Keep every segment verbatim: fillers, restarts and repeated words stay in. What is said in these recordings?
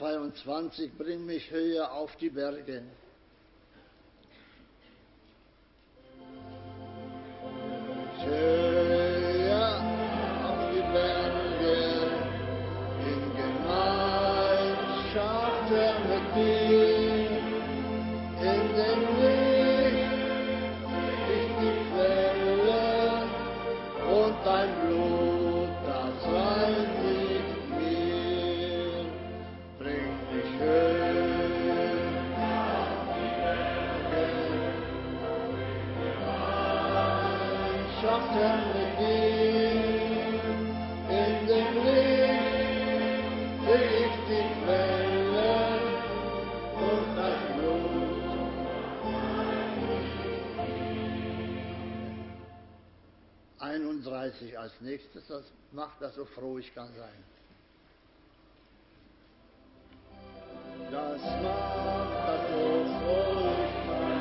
zweiundzwanzig, bring mich höher auf die Berge. Höher auf die Berge, in Gemeinschaft mit dir, in dem Licht ist die Quelle und dein Blut, das reinigt mir, bringt mich höher auf die Berge, Gemeinschaft mit dir, in dem Licht sehe ich die Quelle und das Blut. einunddreißig als nächstes, das macht, dass so froh ich kann sein. Das macht, dass so froh ich kann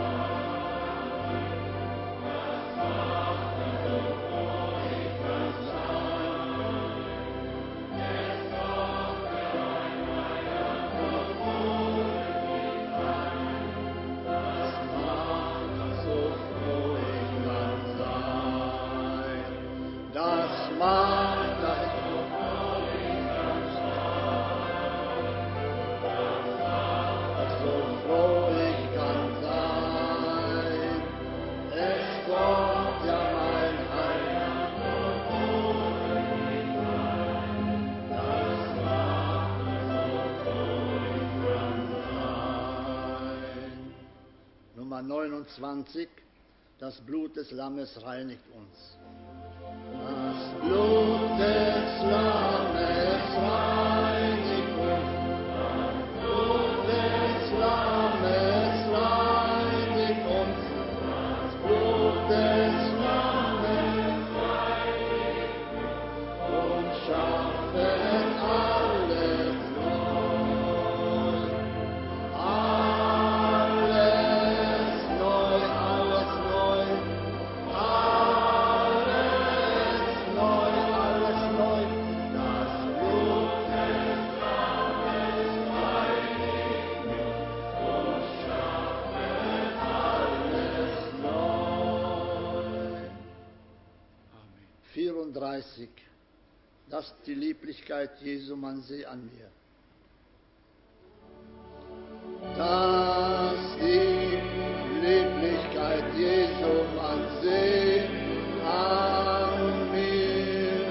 neunundzwanzig, das Blut des Lammes reinigt uns. Das Blut des Lammes reinigt uns. Das Blut des Lammes reinigt uns. Das Blut des Lammes reinigt uns und schafft alles neu. Alles neu, alles neu, alles neu, alles neu. Das Blut des Lammes reinigt und schafft alles neu. vierunddreißig. Das ist die Lieblichkeit Jesu, man sehe an mir. Das die Lieblichkeit Jesu, man sehe an mir.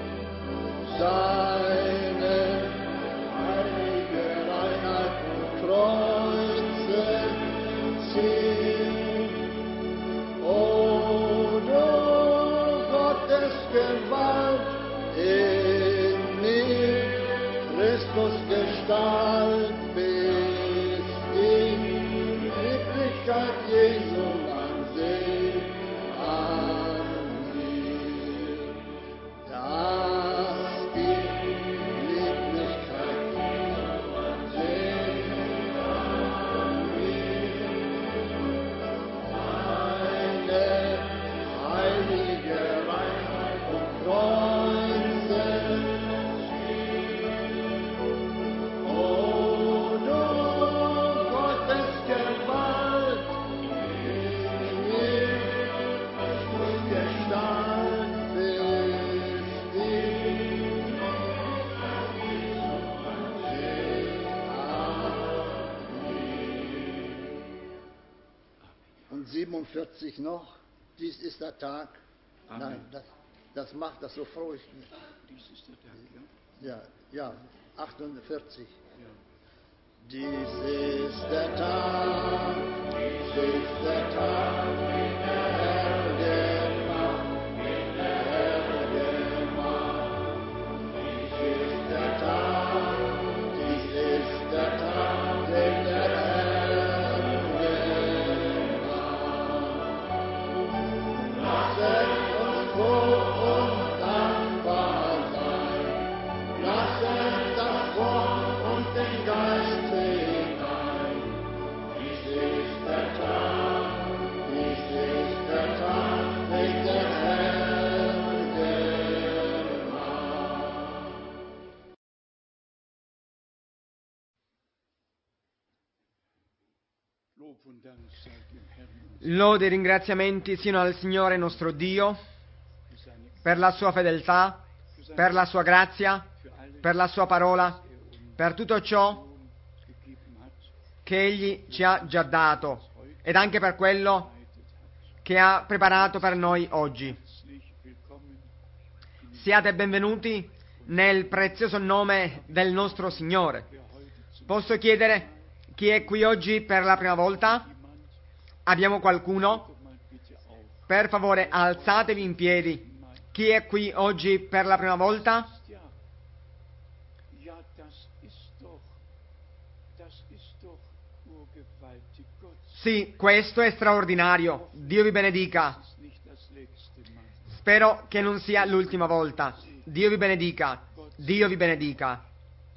Seine heilige Reinheit und Kreuze ziehen. O du Gottes Gewalt in mir, Christus Gestalt bist die Lieblichkeit Jesu, man sehe an mir. Das die Lieblichkeit Jesu, man sehe an mir. Seine heilige Reinheit und Kreuze ziehen. O du Gottes Gewalt in mir, Christus Gestalt bist die Lieblichkeit Jesu, man sehe an mir. Und siebenundvierzig noch, dies ist der Tag. Amen. Nein, das, das macht das so froh. Ich, Dies ist der Tag, ja? ja, ja, achtundvierzig. Ja. Dies ist der Tag, dies ist der Tag, den der Herr gemacht, den der Herr gemacht. Dies ist der Tag, dies ist der Tag, den der Herr gemacht. Lasset uns froh und dankbar sein, lasset das Wort und den Geist hinein. Dies ist der Tag, dies Lode e ringraziamenti siano al Signore nostro Dio per la sua fedeltà, per la sua grazia, per la sua parola, per tutto ciò che Egli ci ha già dato ed anche per quello che ha preparato per noi oggi. Siate benvenuti nel prezioso nome del nostro Signore. Posso chiedere chi è qui oggi per la prima volta? Abbiamo qualcuno? Per favore, alzatevi in piedi. Chi è qui oggi per la prima volta? Sì, questo è straordinario. Dio vi benedica. Spero che non sia l'ultima volta. Dio vi benedica. Dio vi benedica.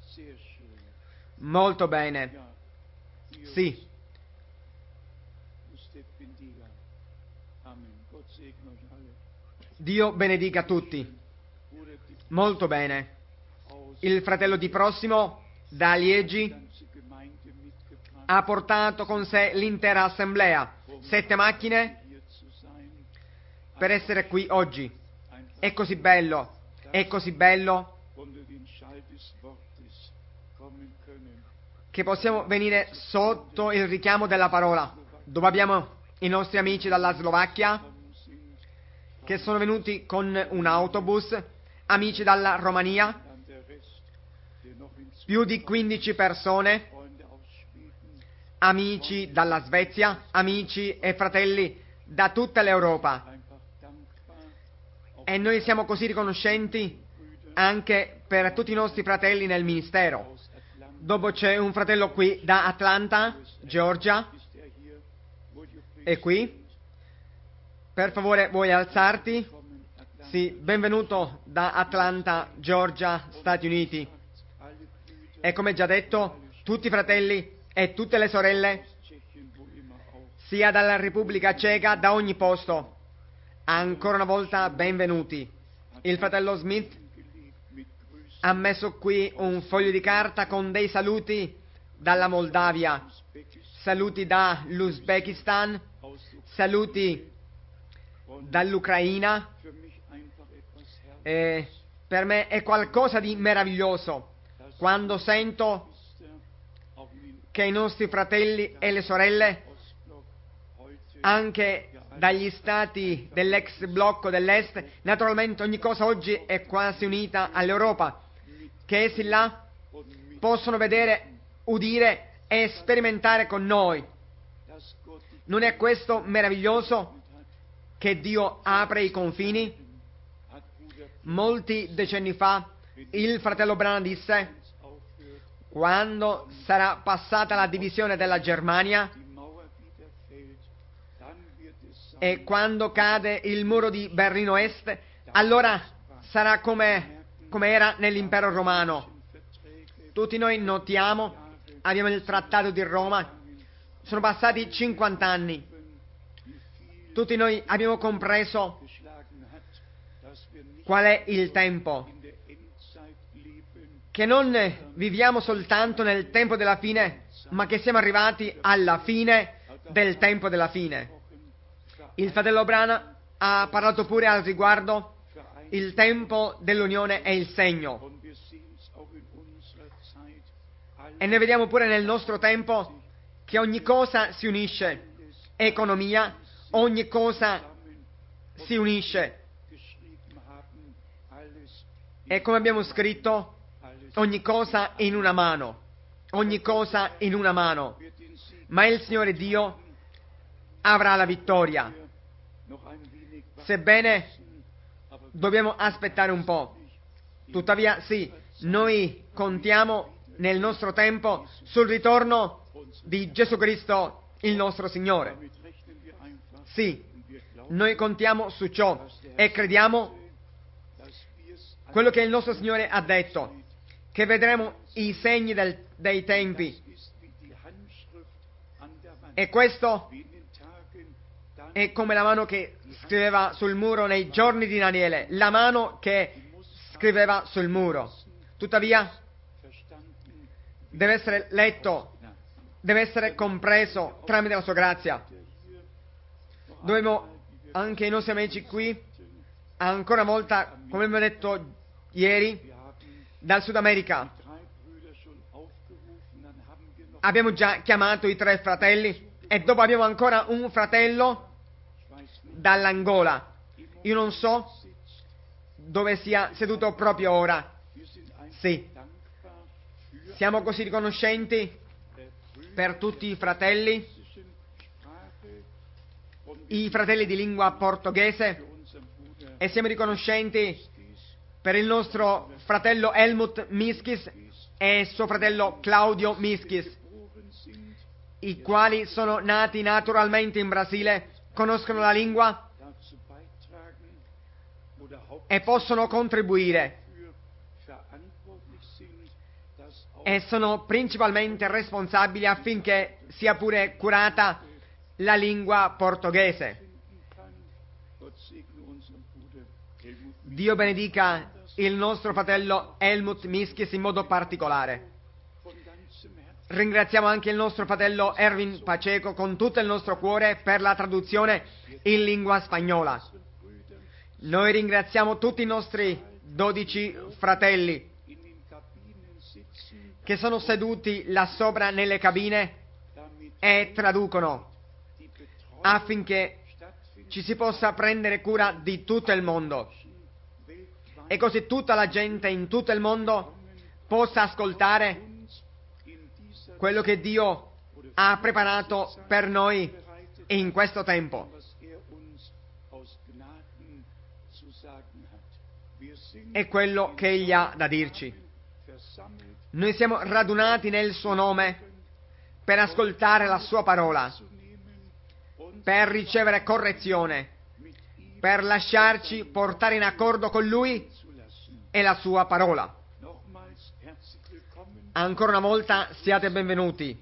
Molto bene. Sì. Dio benedica tutti. Molto bene. Il fratello di prossimo, da Liegi, ha portato con sé l'intera assemblea, sette macchine, per essere qui oggi. È così bello, è così bello che possiamo venire sotto il richiamo della parola, dove abbiamo i nostri amici dalla Slovacchia che sono venuti con un autobus, amici dalla Romania, più di quindici persone, amici dalla Svezia, amici e fratelli da tutta l'Europa. E noi siamo così riconoscenti anche per tutti i nostri fratelli nel ministero. Dopo c'è un fratello qui da Atlanta, Georgia. È qui? Per favore, vuoi alzarti? Sì, benvenuto da Atlanta, Georgia, Stati Uniti. E come già detto, tutti i fratelli e tutte le sorelle, sia dalla Repubblica Ceca, da ogni posto. Ancora una volta benvenuti. Il fratello Smith ha messo qui un foglio di carta con dei saluti dalla Moldavia, saluti dall'Uzbekistan, saluti dall'Ucraina. E per me è qualcosa di meraviglioso quando sento che i nostri fratelli e le sorelle, anche dagli stati dell'ex blocco dell'Est, naturalmente ogni cosa oggi è quasi unita all'Europa, che essi là possono vedere, udire e sperimentare con noi. Non è questo meraviglioso che Dio apre i confini? Molti decenni fa il fratello Branham disse: quando sarà passata la divisione della Germania e quando cade il muro di Berlino Est, allora sarà come, come era nell'impero romano. Tutti noi notiamo, abbiamo il trattato di Roma, sono passati cinquanta anni. Tutti noi abbiamo compreso qual è il tempo, che non viviamo soltanto nel tempo della fine, ma che siamo arrivati alla fine del tempo della fine. Il fratello Branham ha parlato pure al riguardo: il tempo dell'unione è il segno. E noi vediamo pure nel nostro tempo che ogni cosa si unisce, economia, ogni cosa si unisce. E come abbiamo scritto, ogni cosa in una mano, ogni cosa in una mano. Ma il Signore Dio avrà la vittoria. Sebbene dobbiamo aspettare un po'. Tuttavia, sì, noi contiamo nel nostro tempo sul ritorno di Gesù Cristo, il nostro Signore. Sì, noi contiamo su ciò e crediamo quello che il nostro Signore ha detto, che vedremo i segni del, dei tempi. E questo è come la mano che scriveva sul muro nei giorni di Daniele, la mano che scriveva sul muro. Tuttavia, deve essere letto deve essere compreso tramite la sua grazia. Dobbiamo anche i nostri amici qui, ancora una volta, come abbiamo detto ieri, dal Sud America. Abbiamo già chiamato i tre fratelli e dopo abbiamo ancora un fratello dall'Angola. Io non so dove sia seduto proprio ora. Sì, siamo così riconoscenti per tutti i fratelli, i fratelli di lingua portoghese, e siamo riconoscenti per il nostro fratello Helmut Miskis e suo fratello Claudio Miskis, i quali sono nati naturalmente in Brasile, conoscono la lingua e possono contribuire e sono principalmente responsabili affinché sia pure curata la lingua portoghese. Dio benedica il nostro fratello Helmut Miskis in modo particolare. Ringraziamo anche il nostro fratello Erwin Pacheco con tutto il nostro cuore per la traduzione in lingua spagnola. Noi ringraziamo tutti i nostri dodici fratelli che sono seduti là sopra nelle cabine e traducono affinché ci si possa prendere cura di tutto il mondo e così tutta la gente in tutto il mondo possa ascoltare quello che Dio ha preparato per noi in questo tempo. E quello che Egli ha da dirci. Noi siamo radunati nel Suo nome per ascoltare la Sua parola, per ricevere correzione, per lasciarci portare in accordo con Lui e la Sua parola. Ancora una volta siate benvenuti.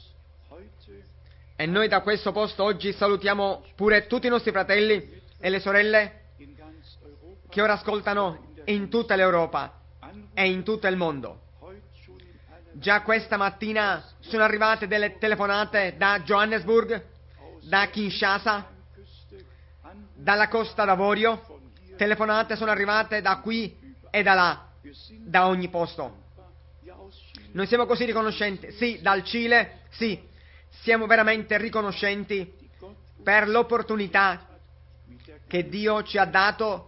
E noi da questo posto oggi salutiamo pure tutti i nostri fratelli e le sorelle che ora ascoltano in tutta l'Europa e in tutto il mondo. Già questa mattina sono arrivate delle telefonate da Johannesburg, da Kinshasa, dalla Costa d'Avorio. Telefonate sono arrivate da qui e da là, da ogni posto. Noi siamo così riconoscenti, sì, dal Cile, sì, siamo veramente riconoscenti per l'opportunità che Dio ci ha dato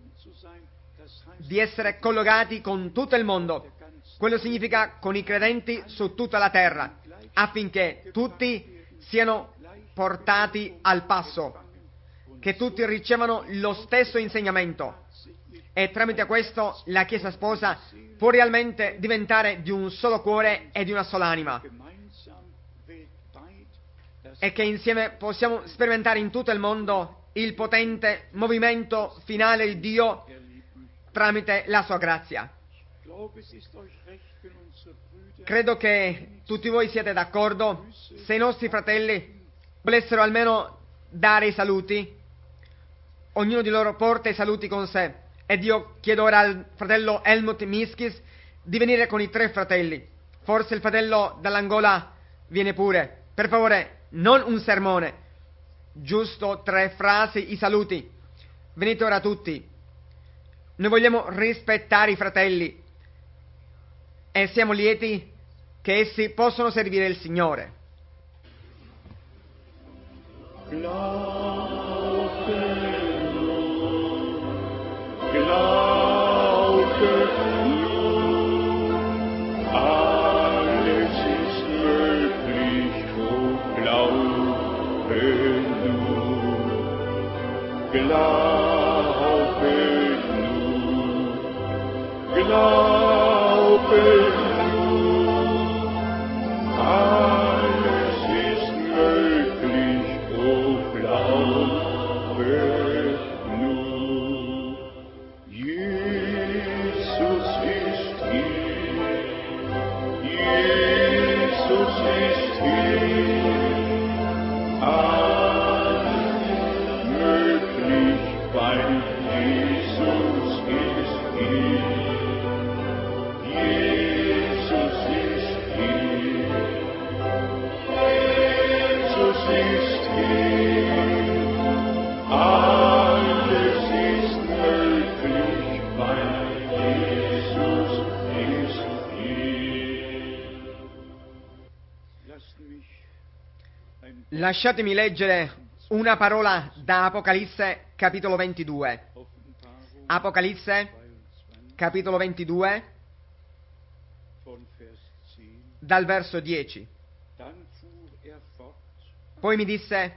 di essere collegati con tutto il mondo. Quello significa con i credenti su tutta la terra, affinché tutti siano portati al passo, che tutti ricevano lo stesso insegnamento e tramite questo la Chiesa sposa può realmente diventare di un solo cuore e di una sola anima, e che insieme possiamo sperimentare in tutto il mondo il potente movimento finale di Dio tramite la sua grazia. Credo che tutti voi siete d'accordo. Se i nostri fratelli volessero almeno dare i saluti, ognuno di loro porta i saluti con sé, ed io chiedo ora al fratello Helmut Miskis di venire con i tre fratelli. Forse il fratello dall'Angola viene pure. Per favore, non un sermone, giusto tre frasi, i saluti. Venite ora tutti. Noi vogliamo rispettare i fratelli e siamo lieti che essi possono servire il Signore. Glaube nur, glaube nur, alles ist möglich, oh glaube nur, glaube nur, glaube nur, alles ist möglich, oh glaube nur. Jesus ist hier, Jesus ist hier, alles möglich, weil Jesus ist hier. Jesus ist hier, Lasciatemi leggere una parola da Apocalisse, capitolo ventidue. Apocalisse, capitolo ventidue, dal verso dieci. Poi mi disse: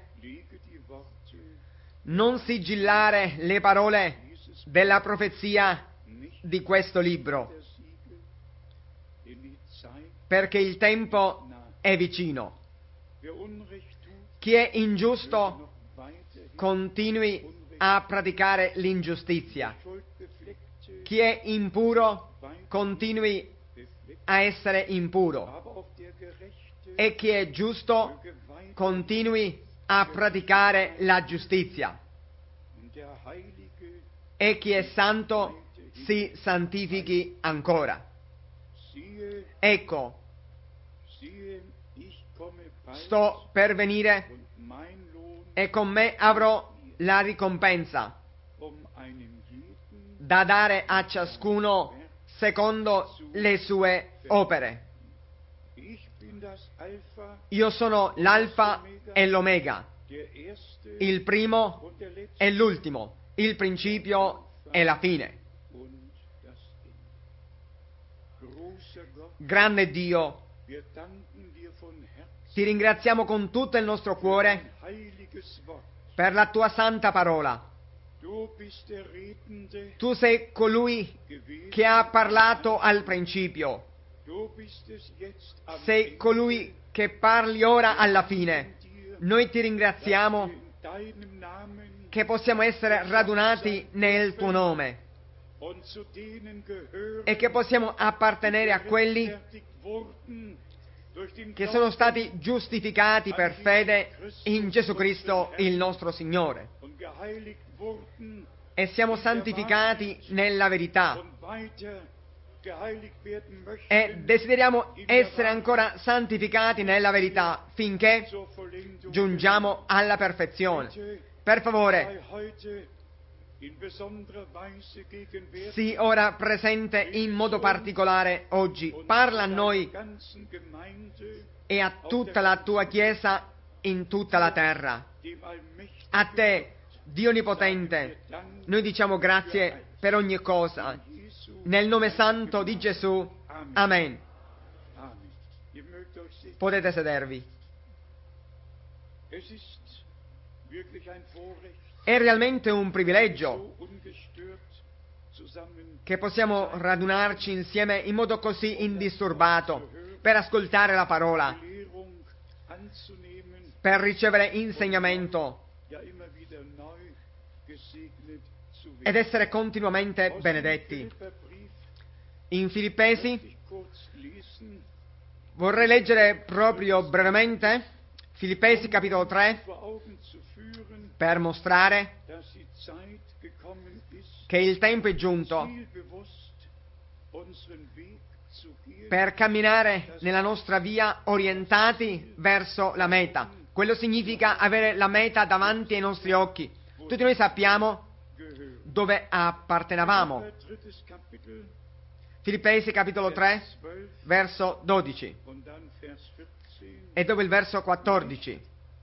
non sigillare le parole della profezia di questo libro, perché il tempo è vicino. Chi è ingiusto continui a praticare l'ingiustizia. Chi è impuro continui a essere impuro. E chi è giusto continui a praticare la giustizia. E chi è santo si santifichi ancora. Ecco, sto per venire e con me avrò la ricompensa da dare a ciascuno secondo le sue opere. Io sono l'Alfa e l'Omega, il primo e l'ultimo, il principio e la fine. Grande Dio, ti ringraziamo con tutto il nostro cuore per la tua santa parola. Tu sei colui che ha parlato al principio. Sei colui che parli ora alla fine. Noi ti ringraziamo che possiamo essere radunati nel tuo nome e che possiamo appartenere a quelli che sono stati giustificati per fede in Gesù Cristo il nostro Signore, e siamo santificati nella verità e desideriamo essere ancora santificati nella verità finché giungiamo alla perfezione. Per favore, sii ora presente in modo particolare oggi. Parla a noi e a tutta la tua Chiesa in tutta la terra. A te, Dio Onnipotente, noi diciamo grazie per ogni cosa. Nel nome santo di Gesù. Amen. Potete sedervi. È realmente un privilegio che possiamo radunarci insieme in modo così indisturbato per ascoltare la parola, per ricevere insegnamento ed essere continuamente benedetti. In Filippesi vorrei leggere proprio brevemente Filippesi capitolo tre per mostrare che il tempo è giunto per camminare nella nostra via orientati verso la meta. Quello significa avere la meta davanti ai nostri occhi. Tutti noi sappiamo dove appartenevamo. Filippesi capitolo tre, verso dodici, e dopo il verso quattordici.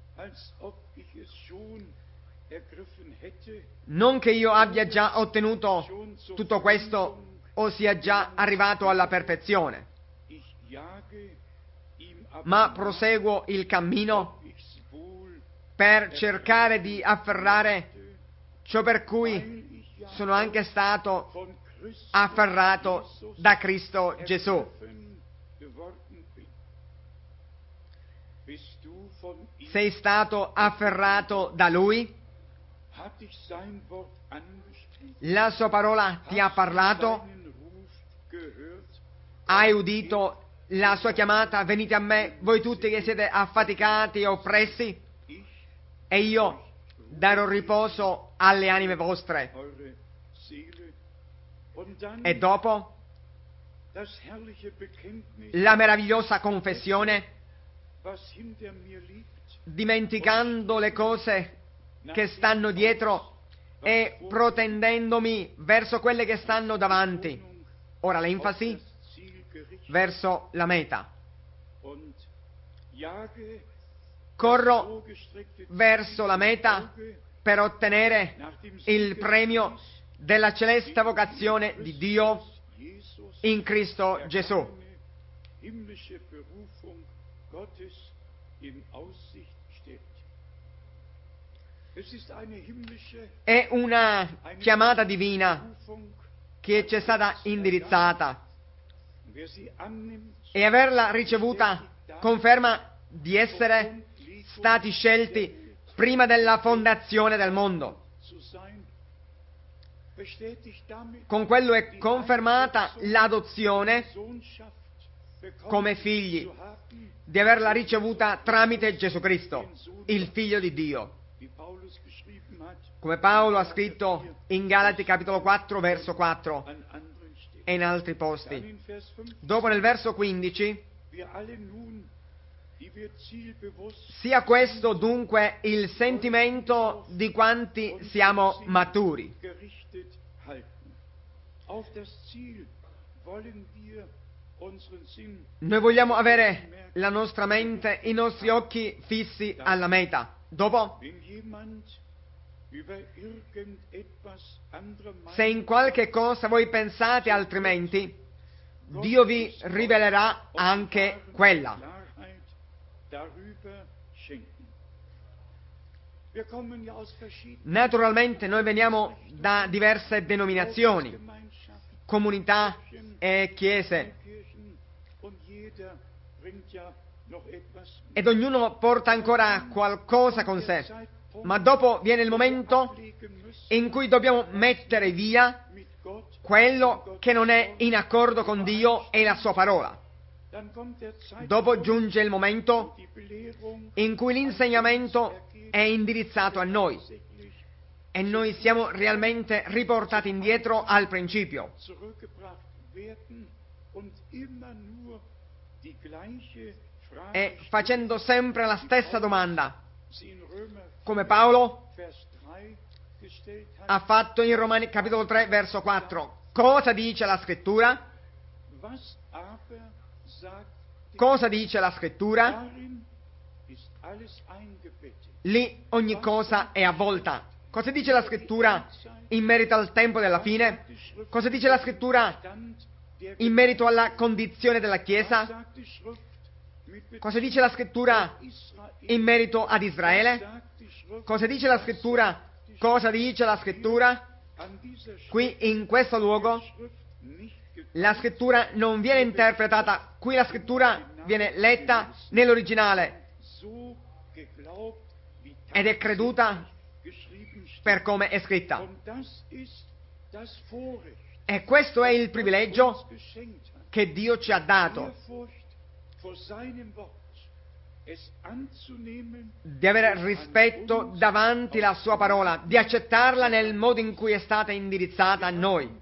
Non che io abbia già ottenuto tutto questo o sia già arrivato alla perfezione, ma proseguo il cammino per cercare di afferrare ciò per cui sono anche stato afferrato da Cristo Gesù. Sei stato afferrato da Lui? La sua parola ti ha parlato? Hai udito la sua chiamata? Venite a me, voi tutti che siete affaticati e oppressi, e io darò riposo alle anime vostre. E dopo la meravigliosa confessione, dimenticando le cose che stanno dietro e protendendomi verso quelle che stanno davanti. Ora l'enfasi verso la meta. corro verso la meta per ottenere il premio della celeste vocazione di Dio in Cristo Gesù. È una chiamata divina che ci è stata indirizzata, e averla ricevuta conferma di essere stati scelti prima della fondazione del mondo. Con quello è confermata l'adozione come figli, di averla ricevuta tramite Gesù Cristo, il Figlio di Dio. Come Paolo ha scritto in Galati capitolo quattro verso quattro e in altri posti. Dopo nel verso quindici: sia questo dunque il sentimento di quanti siamo maturi. Noi vogliamo avere la nostra mente, i nostri occhi fissi alla meta. Dopo, se in qualche cosa voi pensate altrimenti, Dio vi rivelerà anche quella. Naturalmente noi veniamo da diverse denominazioni, comunità e chiese, ed ognuno porta ancora qualcosa con sé, ma dopo viene il momento in cui dobbiamo mettere via quello che non è in accordo con Dio e la sua parola. Dopo giunge il momento in cui l'insegnamento è indirizzato a noi e noi siamo realmente riportati indietro al principio. E facendo sempre la stessa domanda, come Paolo ha fatto in Romani capitolo tre verso quattro. Cosa dice la Scrittura? Cosa dice la Scrittura? Lì ogni cosa è avvolta. Cosa dice la Scrittura in merito al tempo della fine? Cosa dice la Scrittura in merito alla condizione della Chiesa? Cosa dice la Scrittura in merito ad Israele? Cosa dice la Scrittura? Cosa dice la Scrittura? Qui, in questo luogo, la Scrittura non viene interpretata, qui la Scrittura viene letta nell'originale ed è creduta per come è scritta. E questo è il privilegio che Dio ci ha dato, di avere rispetto davanti alla sua parola, di accettarla nel modo in cui è stata indirizzata a noi.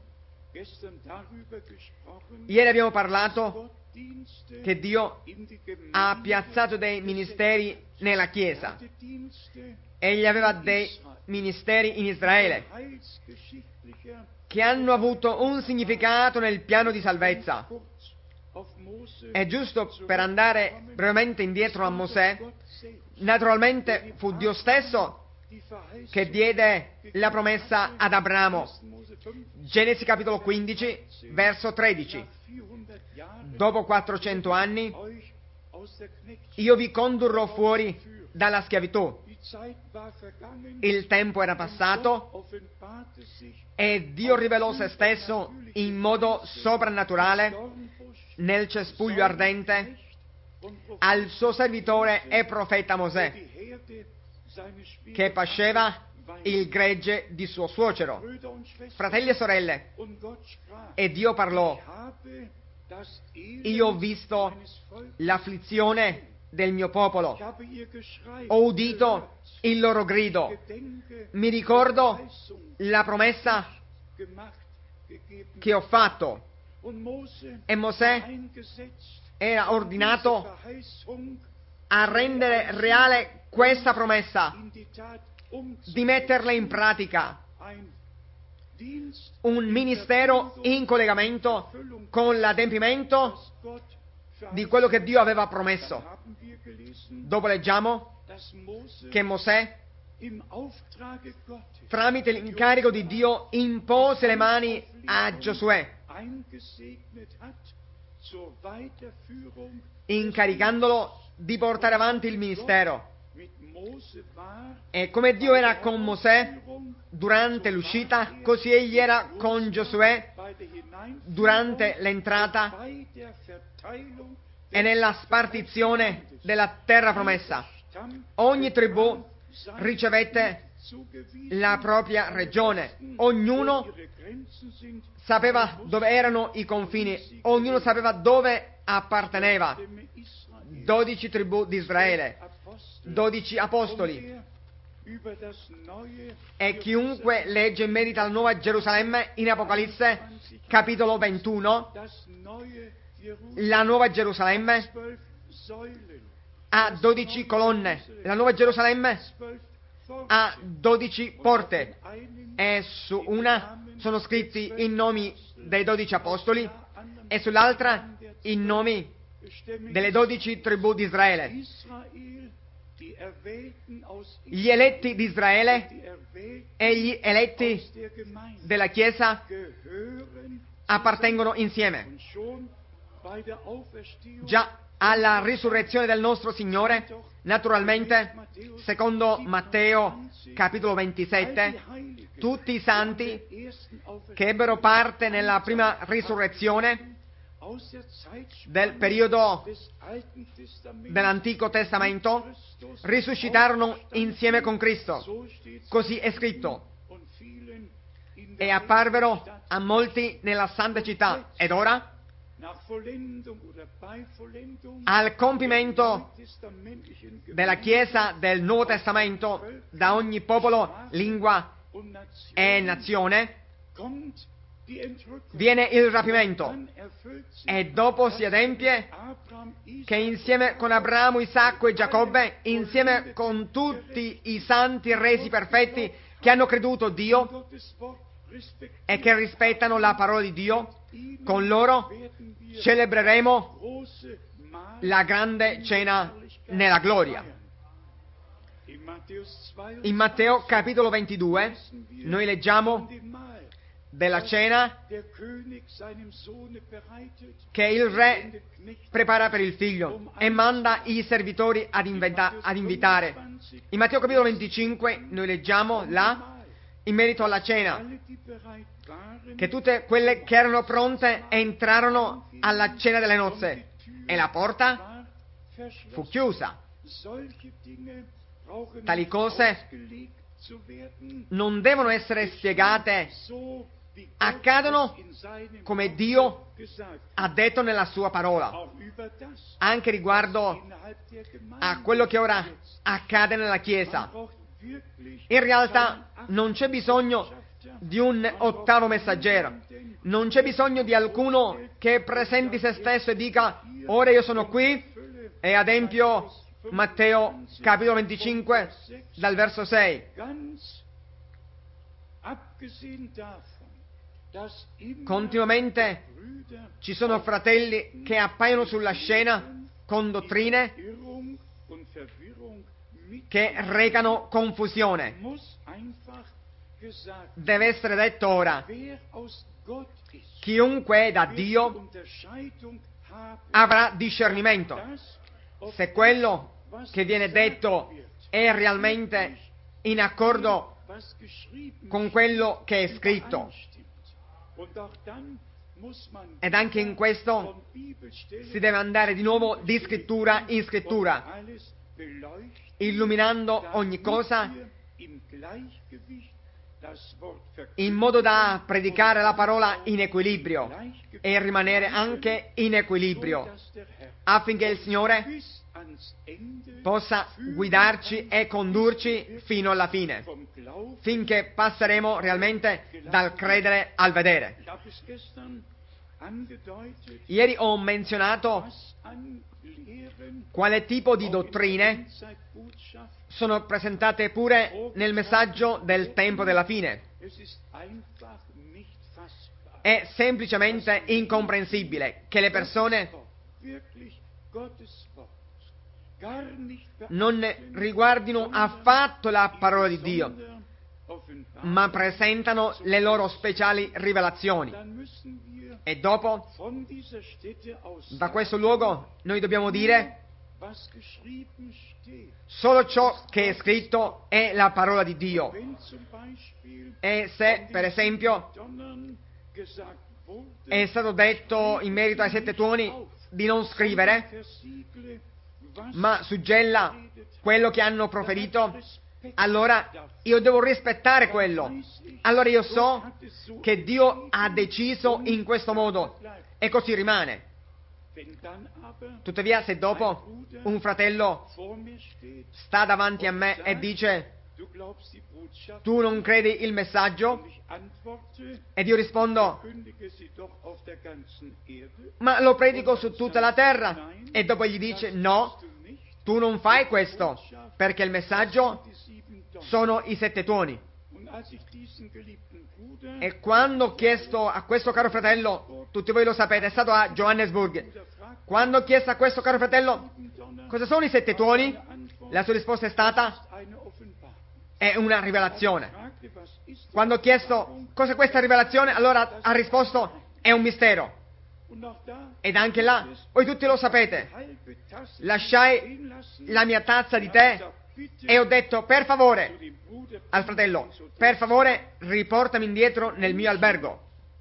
Ieri abbiamo parlato che Dio ha piazzato dei ministeri nella Chiesa. Egli aveva dei ministeri in Israele che hanno avuto un significato nel piano di salvezza. È giusto, per andare brevemente indietro a Mosè, naturalmente fu Dio stesso che diede la promessa ad Abramo. Genesi capitolo quindici, verso tredici. Dopo quattrocento anni io vi condurrò fuori dalla schiavitù. Il tempo era passato e Dio rivelò se stesso in modo soprannaturale nel cespuglio ardente al suo servitore e profeta Mosè, che pasceva il gregge di suo suocero. Fratelli e sorelle, e Dio parlò: io ho visto l'afflizione del mio popolo, ho udito il loro grido, mi ricordo la promessa che ho fatto. E Mosè era ordinato a rendere reale questa promessa, di metterla in pratica. Un ministero in collegamento con l'adempimento di quello che Dio aveva promesso. Dopo leggiamo che Mosè, tramite l'incarico di Dio, impose le mani a Giosuè, incaricandolo di portare avanti il ministero. E come Dio era con Mosè durante l'uscita, così egli era con Giosuè durante l'entrata e nella spartizione della terra promessa. Ogni tribù ricevette la propria regione, ognuno sapeva dove erano i confini, ognuno sapeva dove apparteneva. Dodici tribù di Israele, dodici apostoli. E chiunque legge in merito alla Nuova Gerusalemme in Apocalisse capitolo ventuno, la Nuova Gerusalemme ha dodici colonne, la Nuova Gerusalemme ha dodici porte e su una sono scritti i nomi dei dodici apostoli e sull'altra i nomi delle dodici tribù di Israele. Gli eletti di Israele e gli eletti della Chiesa appartengono insieme. Già alla risurrezione del nostro Signore, naturalmente, secondo Matteo capitolo ventisette, tutti i santi che ebbero parte nella prima risurrezione del periodo dell'Antico Testamento risuscitarono insieme con Cristo. Così è scritto. E apparvero a molti nella santa città. Ed ora, al compimento della Chiesa del Nuovo Testamento, da ogni popolo, lingua e nazione, viene il rapimento e dopo si adempie che insieme con Abramo, Isacco e Giacobbe, insieme con tutti i santi resi perfetti che hanno creduto Dio e che rispettano la parola di Dio, con loro celebreremo la grande cena nella gloria. In Matteo capitolo ventidue noi leggiamo della cena che il re prepara per il figlio e manda i servitori ad, inventa- ad invitare. In Matteo capitolo venticinque noi leggiamo là, in merito alla cena, che tutte quelle che erano pronte entrarono alla cena delle nozze e la porta fu chiusa. Tali cose non devono essere spiegate, accadono come Dio ha detto nella sua parola, anche riguardo a quello che ora accade nella Chiesa. In realtà non c'è bisogno di un ottavo messaggero, non c'è bisogno di alcuno che presenti se stesso e dica: ora io sono qui e adempio Matteo capitolo venticinque dal verso sei. Continuamente ci sono fratelli che appaiono sulla scena con dottrine che recano confusione. Deve essere detto ora: chiunque è da Dio avrà discernimento. Se quello che viene detto è realmente in accordo con quello che è scritto. Ed anche in questo si deve andare di nuovo di scrittura in scrittura, illuminando ogni cosa in modo da predicare la parola in equilibrio e rimanere anche in equilibrio, affinché il Signore possa guidarci e condurci fino alla fine, finché passeremo realmente dal credere al vedere. Ieri ho menzionato quale tipo di dottrine sono presentate pure nel messaggio del tempo della fine. È semplicemente incomprensibile che le persone non riguardino affatto la parola di Dio, ma presentano le loro speciali rivelazioni. E dopo, da questo luogo, noi dobbiamo dire: solo ciò che è scritto è la parola di Dio. E se, per esempio, è stato detto in merito ai sette tuoni di non scrivere, ma suggella quello che hanno proferito, allora io devo rispettare quello. Allora io so che Dio ha deciso in questo modo e così rimane. Tuttavia, se dopo un fratello sta davanti a me e dice: tu non credi il messaggio? Ed io rispondo: ma lo predico su tutta la terra. E dopo gli dice: no, tu non fai questo, perché il messaggio sono i sette tuoni. E quando ho chiesto a questo caro fratello, tutti voi lo sapete, è stato a Johannesburg, quando ho chiesto a questo caro fratello cosa sono i sette tuoni, la sua risposta è stata: è una rivelazione. Quando ho chiesto cos'è questa rivelazione, allora ha risposto: è un mistero. Ed anche là, voi tutti lo sapete, lasciai la mia tazza di tè e ho detto: per favore, al fratello, per favore riportami indietro nel mio albergo.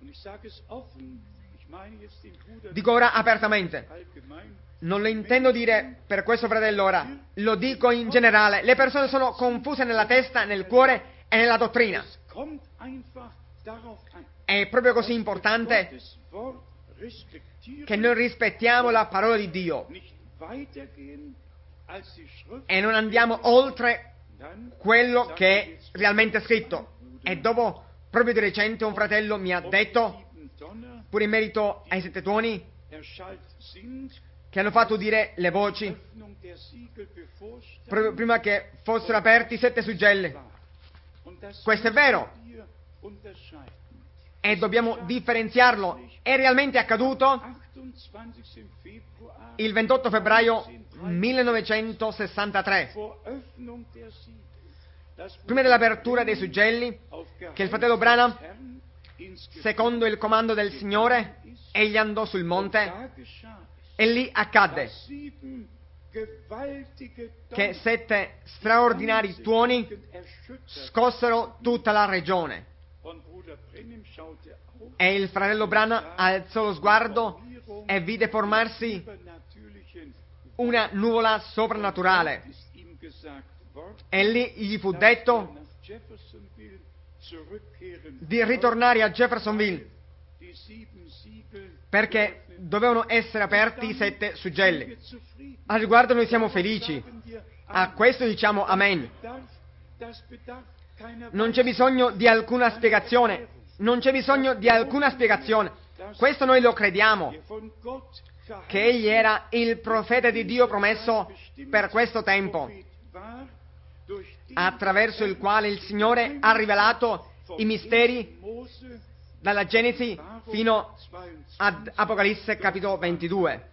Dico ora apertamente, non lo intendo dire per questo fratello ora, lo dico in generale. Le persone sono confuse nella testa, nel cuore e nella dottrina. È proprio così importante che noi rispettiamo la parola di Dio e non andiamo oltre quello che è realmente scritto. E dopo, proprio di recente, un fratello mi ha detto, pure in merito ai sette tuoni, che hanno fatto udire le voci proprio prima che fossero aperti sette suggelli. Questo è vero e dobbiamo differenziarlo. È realmente accaduto il ventotto febbraio millenovecentosessantatré, prima dell'apertura dei suggelli, che il fratello Branham, secondo il comando del Signore, egli andò sul monte e lì accadde che sette straordinari tuoni scossero tutta la regione. E il fratello Branham alzò lo sguardo e vide formarsi una nuvola soprannaturale. E lì gli fu detto di ritornare a Jeffersonville perché dovevano essere aperti i sette suggelli. Al riguardo noi siamo felici. A questo diciamo amen. Non c'è bisogno di alcuna spiegazione. Non c'è bisogno di alcuna spiegazione. Questo noi lo crediamo, che egli era il profeta di Dio promesso per questo tempo, attraverso il quale il Signore ha rivelato i misteri dalla Genesi fino ad Apocalisse capitolo ventidue.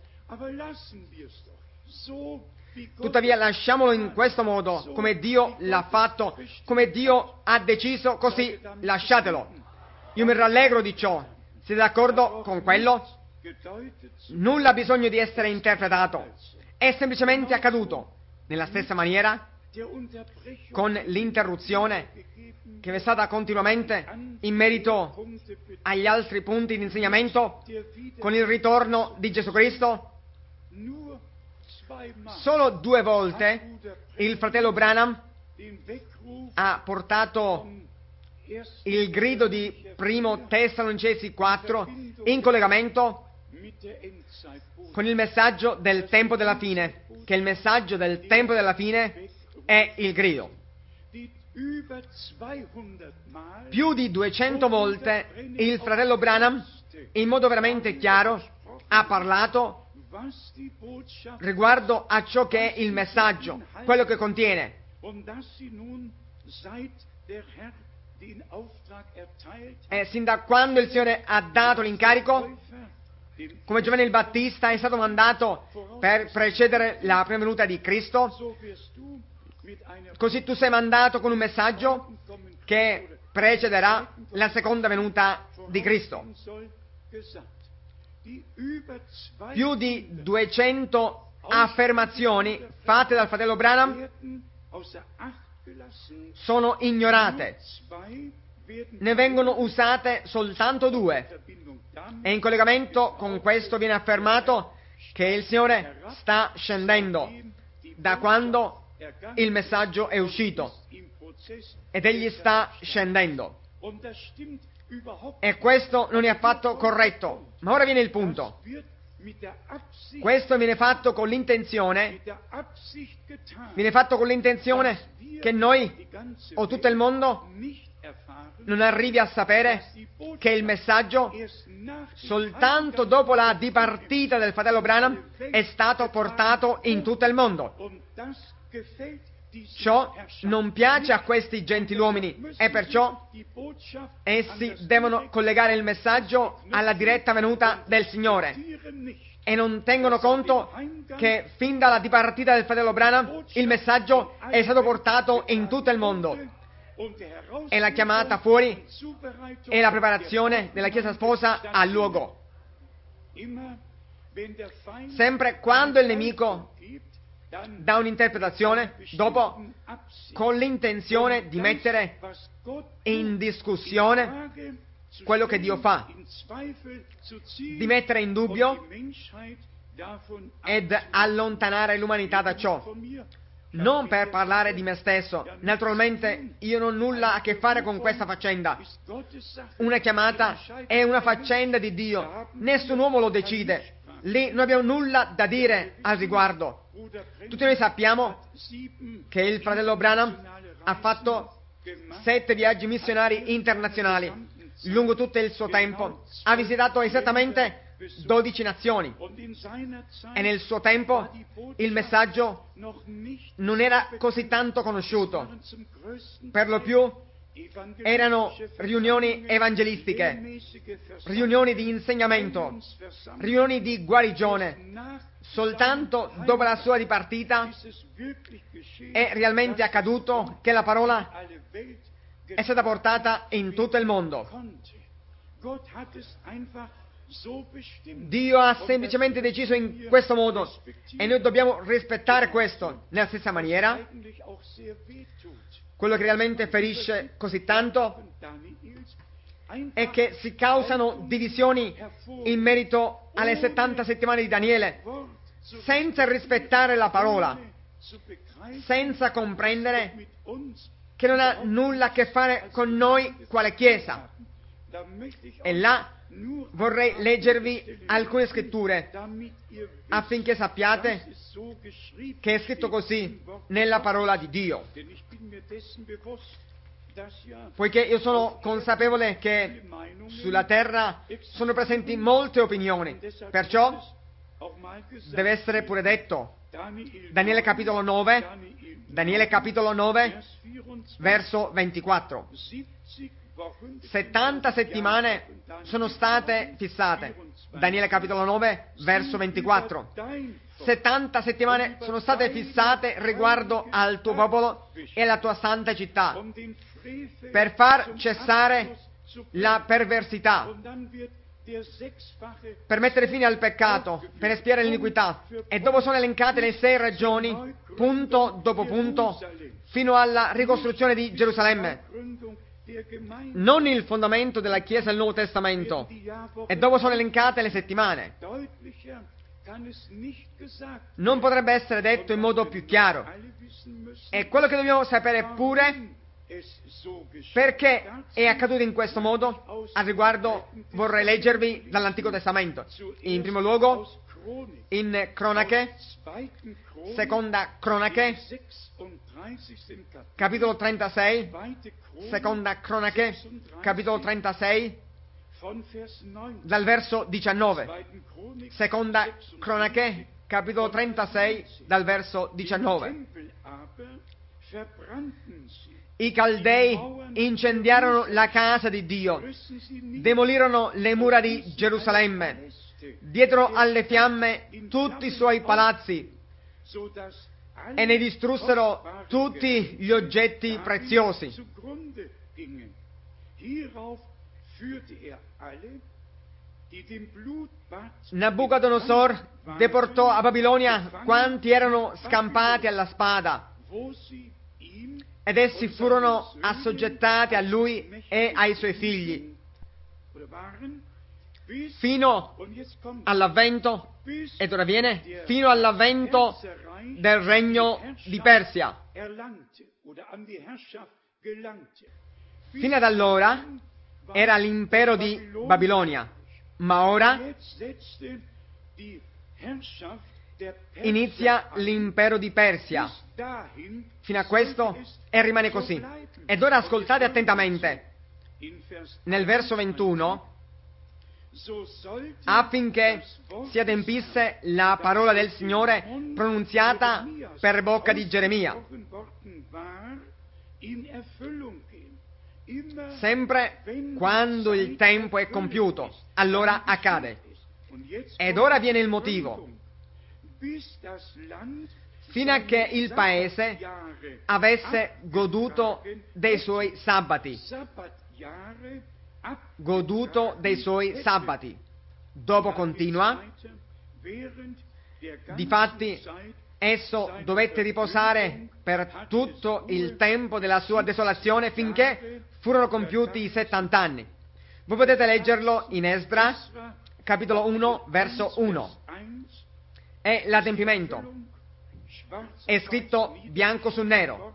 Tuttavia lasciamolo in questo modo, come Dio l'ha fatto, come Dio ha deciso, così lasciatelo. Io mi rallegro di ciò. Siete d'accordo con quello? Nulla ha bisogno di essere interpretato. È semplicemente accaduto. Nella stessa maniera, con l'interruzione che vi è stata continuamente in merito agli altri punti di insegnamento, con il ritorno di Gesù Cristo, solo due volte il fratello Branham ha portato il grido di primo Tessalonicesi quattro in collegamento con il messaggio del tempo della fine, che il messaggio del tempo della fine è il grido. Più di duecento volte il fratello Branham, in modo veramente chiaro, ha parlato riguardo a ciò che è il messaggio, quello che contiene. E sin da quando il Signore ha dato l'incarico come Giovanni il Battista è stato mandato per precedere la prima venuta di Cristo, così tu sei mandato con un messaggio che precederà la seconda venuta di Cristo. Più di duecento affermazioni fatte dal fratello Branham sono ignorate. Ne vengono usate soltanto due. E in collegamento con questo viene affermato che il Signore sta scendendo da quando il messaggio è uscito. Ed Egli sta scendendo. E questo non è affatto corretto. Ma ora viene il punto. Questo viene fatto con l'intenzione, viene fatto con l'intenzione che noi, o tutto il mondo, non arrivi a sapere che il messaggio, soltanto dopo la dipartita del fratello Branham, è stato portato in tutto il mondo. Ciò non piace a questi gentiluomini e perciò essi devono collegare il messaggio alla diretta venuta del Signore e non tengono conto che fin dalla dipartita del fratello Branham il messaggio è stato portato in tutto il mondo e la chiamata fuori e la preparazione della Chiesa sposa ha luogo. Sempre quando il nemico dà un'interpretazione, dopo, con l'intenzione di mettere in discussione quello che Dio fa, di mettere in dubbio ed allontanare l'umanità da ciò. Non per parlare di me stesso, naturalmente io non ho nulla a che fare con questa faccenda. Una chiamata è una faccenda di Dio, nessun uomo lo decide. Lì non abbiamo nulla da dire al riguardo. Tutti noi sappiamo che il fratello Branham ha fatto sette viaggi missionari internazionali lungo tutto il suo tempo. Ha visitato esattamente dodici nazioni e nel suo tempo il messaggio non era così tanto conosciuto. Per lo più erano riunioni evangelistiche, riunioni di insegnamento, riunioni di guarigione. Soltanto dopo la sua dipartita è realmente accaduto che la parola è stata portata in tutto il mondo. Dio ha semplicemente deciso in questo modo e noi dobbiamo rispettare questo. Nella stessa maniera, quello che realmente ferisce così tanto è che si causano divisioni in merito alle settanta settimane di Daniele, senza rispettare la parola, senza comprendere che non ha nulla a che fare con noi quale Chiesa. E là vorrei leggervi alcune scritture affinché sappiate che è scritto così nella parola di Dio. Poiché io sono consapevole che sulla terra sono presenti molte opinioni, perciò deve essere pure detto. Daniele capitolo nove, Daniele capitolo nove, verso ventiquattro. settanta settimane sono state fissate. Daniele capitolo nove, verso ventiquattro. settanta settimane sono state fissate riguardo al tuo popolo e alla tua santa città, per far cessare la perversità, per mettere fine al peccato, per espiare l'iniquità. E dopo sono elencate le sei ragioni, punto dopo punto, fino alla ricostruzione di Gerusalemme. Non il fondamento della Chiesa del Nuovo Testamento. E dopo sono elencate le settimane. Non potrebbe essere detto in modo più chiaro. E quello che dobbiamo sapere pure, perché è accaduto in questo modo, al riguardo vorrei leggervi dall'Antico Testamento. In primo luogo, in Cronache, seconda Cronache, capitolo trentasei, seconda Cronache, capitolo trentasei, dal verso diciannove. Seconda Cronache, capitolo trentasei, dal verso diciannove. I Caldei incendiarono la casa di Dio, demolirono le mura di Gerusalemme, diedero alle fiamme tutti i suoi palazzi e ne distrussero tutti gli oggetti preziosi. Nabucodonosor deportò a Babilonia quanti erano scampati alla spada, ed essi furono assoggettati a lui e ai suoi figli, fino all'avvento, ed ora viene, fino all'avvento del regno di Persia. Fino ad allora era l'impero di Babilonia, ma ora inizia l'impero di Persia. Fino a questo e rimane così. Ed ora ascoltate attentamente. Nel verso ventuno, affinché si adempisse la parola del Signore pronunziata per bocca di Geremia. Sempre quando il tempo è compiuto, allora accade. Ed ora viene il motivo. Fino a che il paese avesse goduto dei suoi sabbati. Goduto dei suoi sabbati. Dopo continua, difatti esso dovette riposare per tutto il tempo della sua desolazione finché furono compiuti i settanta anni. Voi potete leggerlo in Esdra, capitolo uno, verso uno. È l'adempimento. È scritto bianco su nero.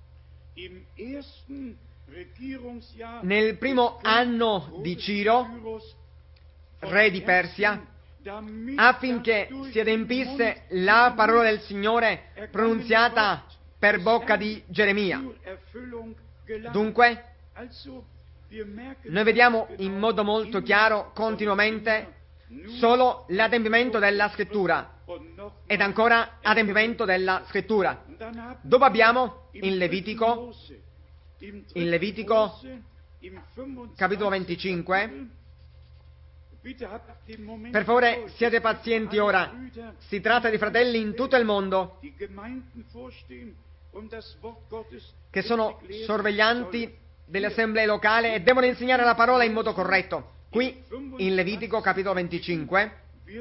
Nel primo anno di Ciro, re di Persia, affinché si adempisse la parola del Signore pronunziata per bocca di Geremia. Dunque, noi vediamo in modo molto chiaro, continuamente, solo l'adempimento della Scrittura, ed ancora adempimento della Scrittura. Dopo abbiamo in Levitico, in Levitico, capitolo venticinque, per favore siate pazienti ora, si tratta di fratelli in tutto il mondo che sono sorveglianti delle assemblee locali e devono insegnare la parola in modo corretto. Qui in Levitico capitolo venticinque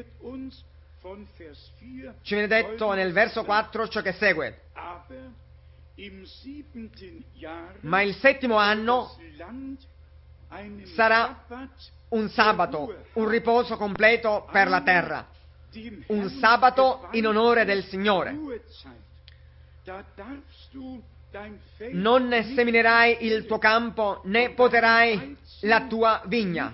ci viene detto nel verso quattro ciò che segue: ma il settimo anno sarà un sabato, un riposo completo per la terra, un sabato in onore del Signore. Non ne seminerai il tuo campo, né poterai la tua vigna.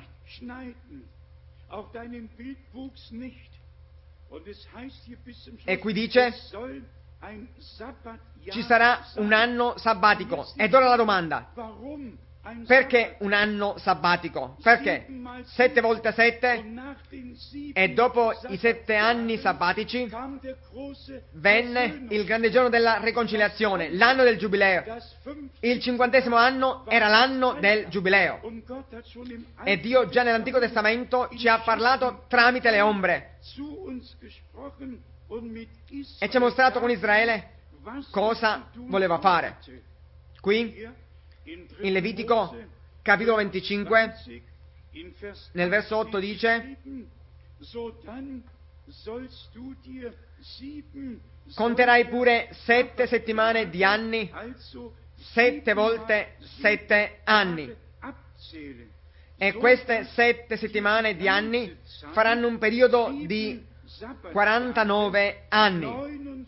E qui dice, ci sarà un anno sabbatico. Ed ora la domanda, perché un anno sabbatico? Perché sette volte sette, e dopo i sette anni sabbatici venne il grande giorno della riconciliazione, l'anno del giubileo. Il cinquantesimo anno era l'anno del giubileo, e Dio già nell'Antico Testamento ci ha parlato tramite le ombre e ci ha mostrato con Israele cosa voleva fare. Qui in Levitico capitolo venticinque nel verso otto dice: conterai pure sette settimane di anni, sette volte sette anni, e queste sette settimane di anni faranno un periodo di quarantanove anni.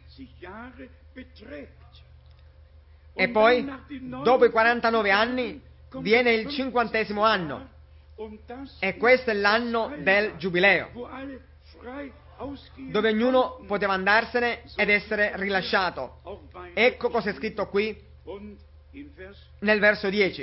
E poi, dopo i quarantanove anni, viene il cinquantesimo anno, e questo è l'anno del giubileo, dove ognuno poteva andarsene ed essere rilasciato. Ecco cosa è scritto qui nel verso dieci: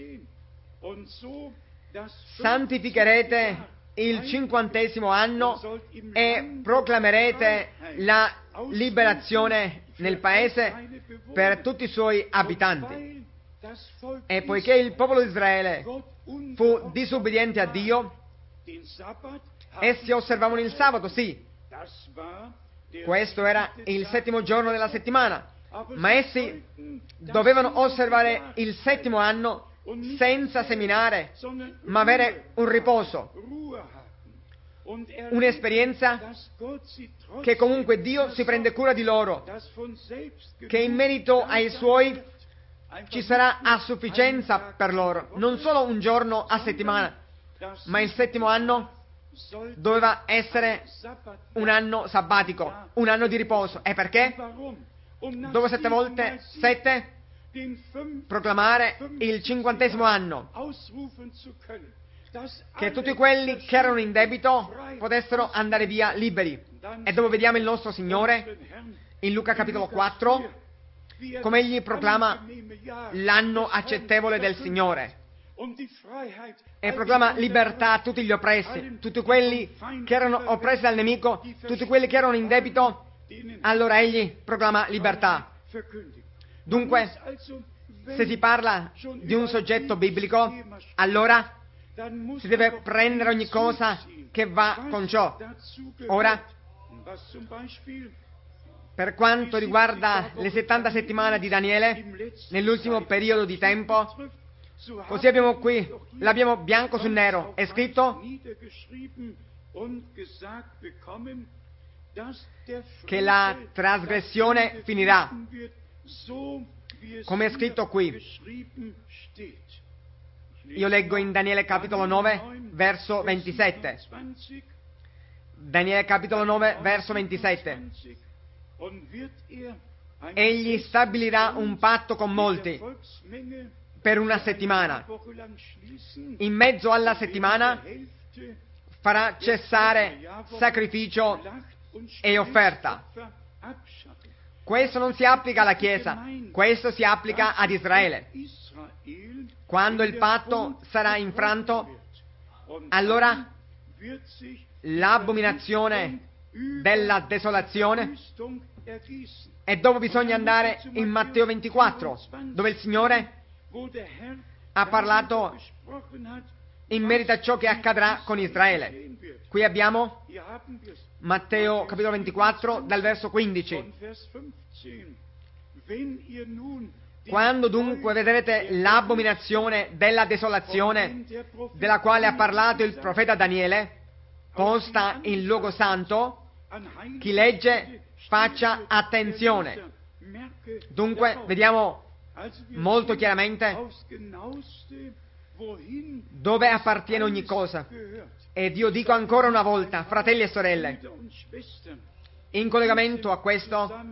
santificherete il cinquantesimo anno e proclamerete la liberazione nel paese per tutti i suoi abitanti. E poiché il popolo di Israele fu disobbediente a Dio, Essi osservavano il sabato, sì. Questo era il settimo giorno della settimana. Ma essi dovevano osservare il settimo anno senza seminare, ma avere un riposo, un'esperienza che comunque Dio si prende cura di loro, che in merito ai Suoi ci sarà a sufficienza per loro, non solo un giorno a settimana, ma il settimo anno doveva essere un anno sabbatico, un anno di riposo. E perché? Dopo sette volte sette, proclamare il cinquantesimo anno, che tutti quelli che erano in debito potessero andare via liberi. E dopo vediamo il nostro Signore in Luca capitolo quattro, come egli proclama l'anno accettevole del Signore e proclama libertà a tutti gli oppressi, tutti quelli che erano oppressi dal nemico, tutti quelli che erano in debito. Allora egli proclama libertà. Dunque, se si parla di un soggetto biblico, allora si deve prendere ogni cosa che va con ciò. Ora, per quanto riguarda le settanta settimane di Daniele, nell'ultimo periodo di tempo, così abbiamo qui, l'abbiamo bianco su nero, è scritto che la trasgressione finirà, come è scritto qui. Io leggo in Daniele capitolo nove, verso ventisette. Daniele capitolo nove, verso ventisette. Egli stabilirà un patto con molti per una settimana. In mezzo alla settimana farà cessare sacrificio e offerta. Questo non si applica alla Chiesa, questo si applica ad Israele. Quando il patto sarà infranto, allora l'abominazione della desolazione, e dopo bisogna andare in Matteo ventiquattro, dove il Signore ha parlato in merito a ciò che accadrà con Israele. Qui abbiamo Matteo capitolo ventiquattro, dal verso quindici. Quando dunque vedrete l'abominazione della desolazione, della quale ha parlato il profeta Daniele, posta in luogo santo, chi legge faccia attenzione. Dunque, vediamo molto chiaramente dove appartiene ogni cosa. Ed io dico ancora una volta, fratelli e sorelle, in collegamento a questo,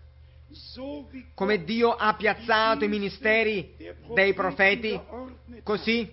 come Dio ha piazzato i ministeri dei profeti, così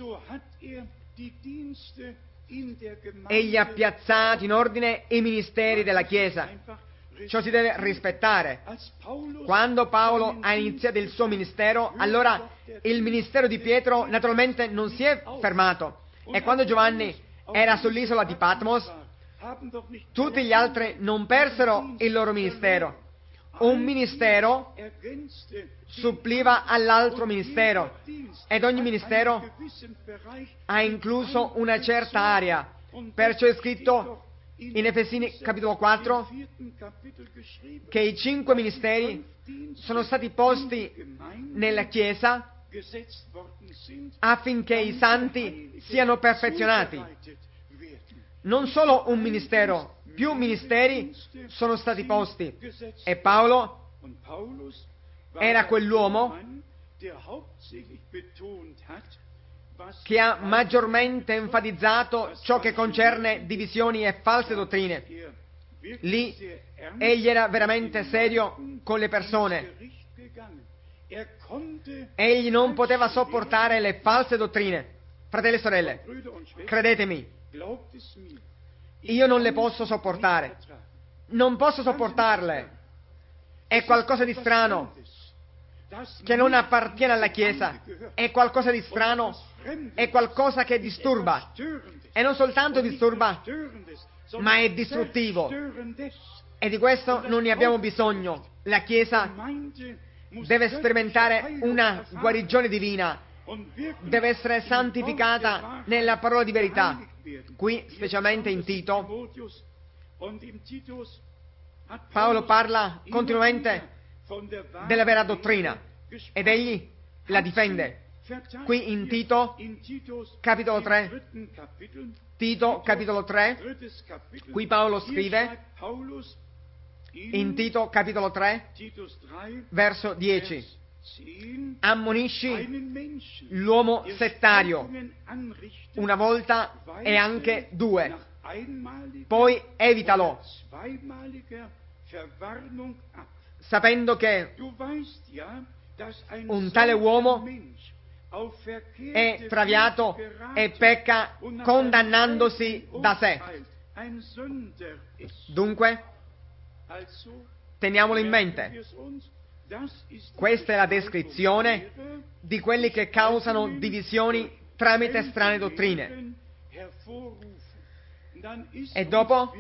Egli ha piazzato in ordine i ministeri della Chiesa. Ciò si deve rispettare. Quando Paolo ha iniziato il suo ministero, allora il ministero di Pietro naturalmente non si è fermato. E quando Giovanni era sull'isola di Patmos, tutti gli altri non persero il loro ministero. Un ministero suppliva all'altro ministero, ed ogni ministero ha incluso una certa area. Perciò è scritto in Efesini capitolo quattro che i cinque ministeri sono stati posti nella Chiesa affinché i santi siano perfezionati. Non solo un ministero, più ministeri sono stati posti. E Paolo era quell'uomo che ha maggiormente enfatizzato ciò che concerne divisioni e false dottrine. Lì egli era veramente serio con le persone. Egli non poteva sopportare le false dottrine. Fratelli e sorelle, credetemi, io non le posso sopportare. Non posso sopportarle. È qualcosa di strano che non appartiene alla Chiesa. È qualcosa di strano. È qualcosa che disturba. E non soltanto disturba, ma è distruttivo. E di questo non ne abbiamo bisogno. La Chiesa deve sperimentare una guarigione divina. Deve essere santificata nella parola di verità. Qui, specialmente in Tito, Paolo parla continuamente della vera dottrina ed egli la difende. Qui in Tito, capitolo tre, Tito, capitolo tre, qui Paolo scrive, in Tito, capitolo tre, verso dieci, ammonisci l'uomo settario una volta e anche due, poi evitalo, sapendo che un tale uomo è traviato e pecca condannandosi da sé. Dunque, teniamolo in mente. Questa è la descrizione di quelli che causano divisioni tramite strane dottrine. E dopo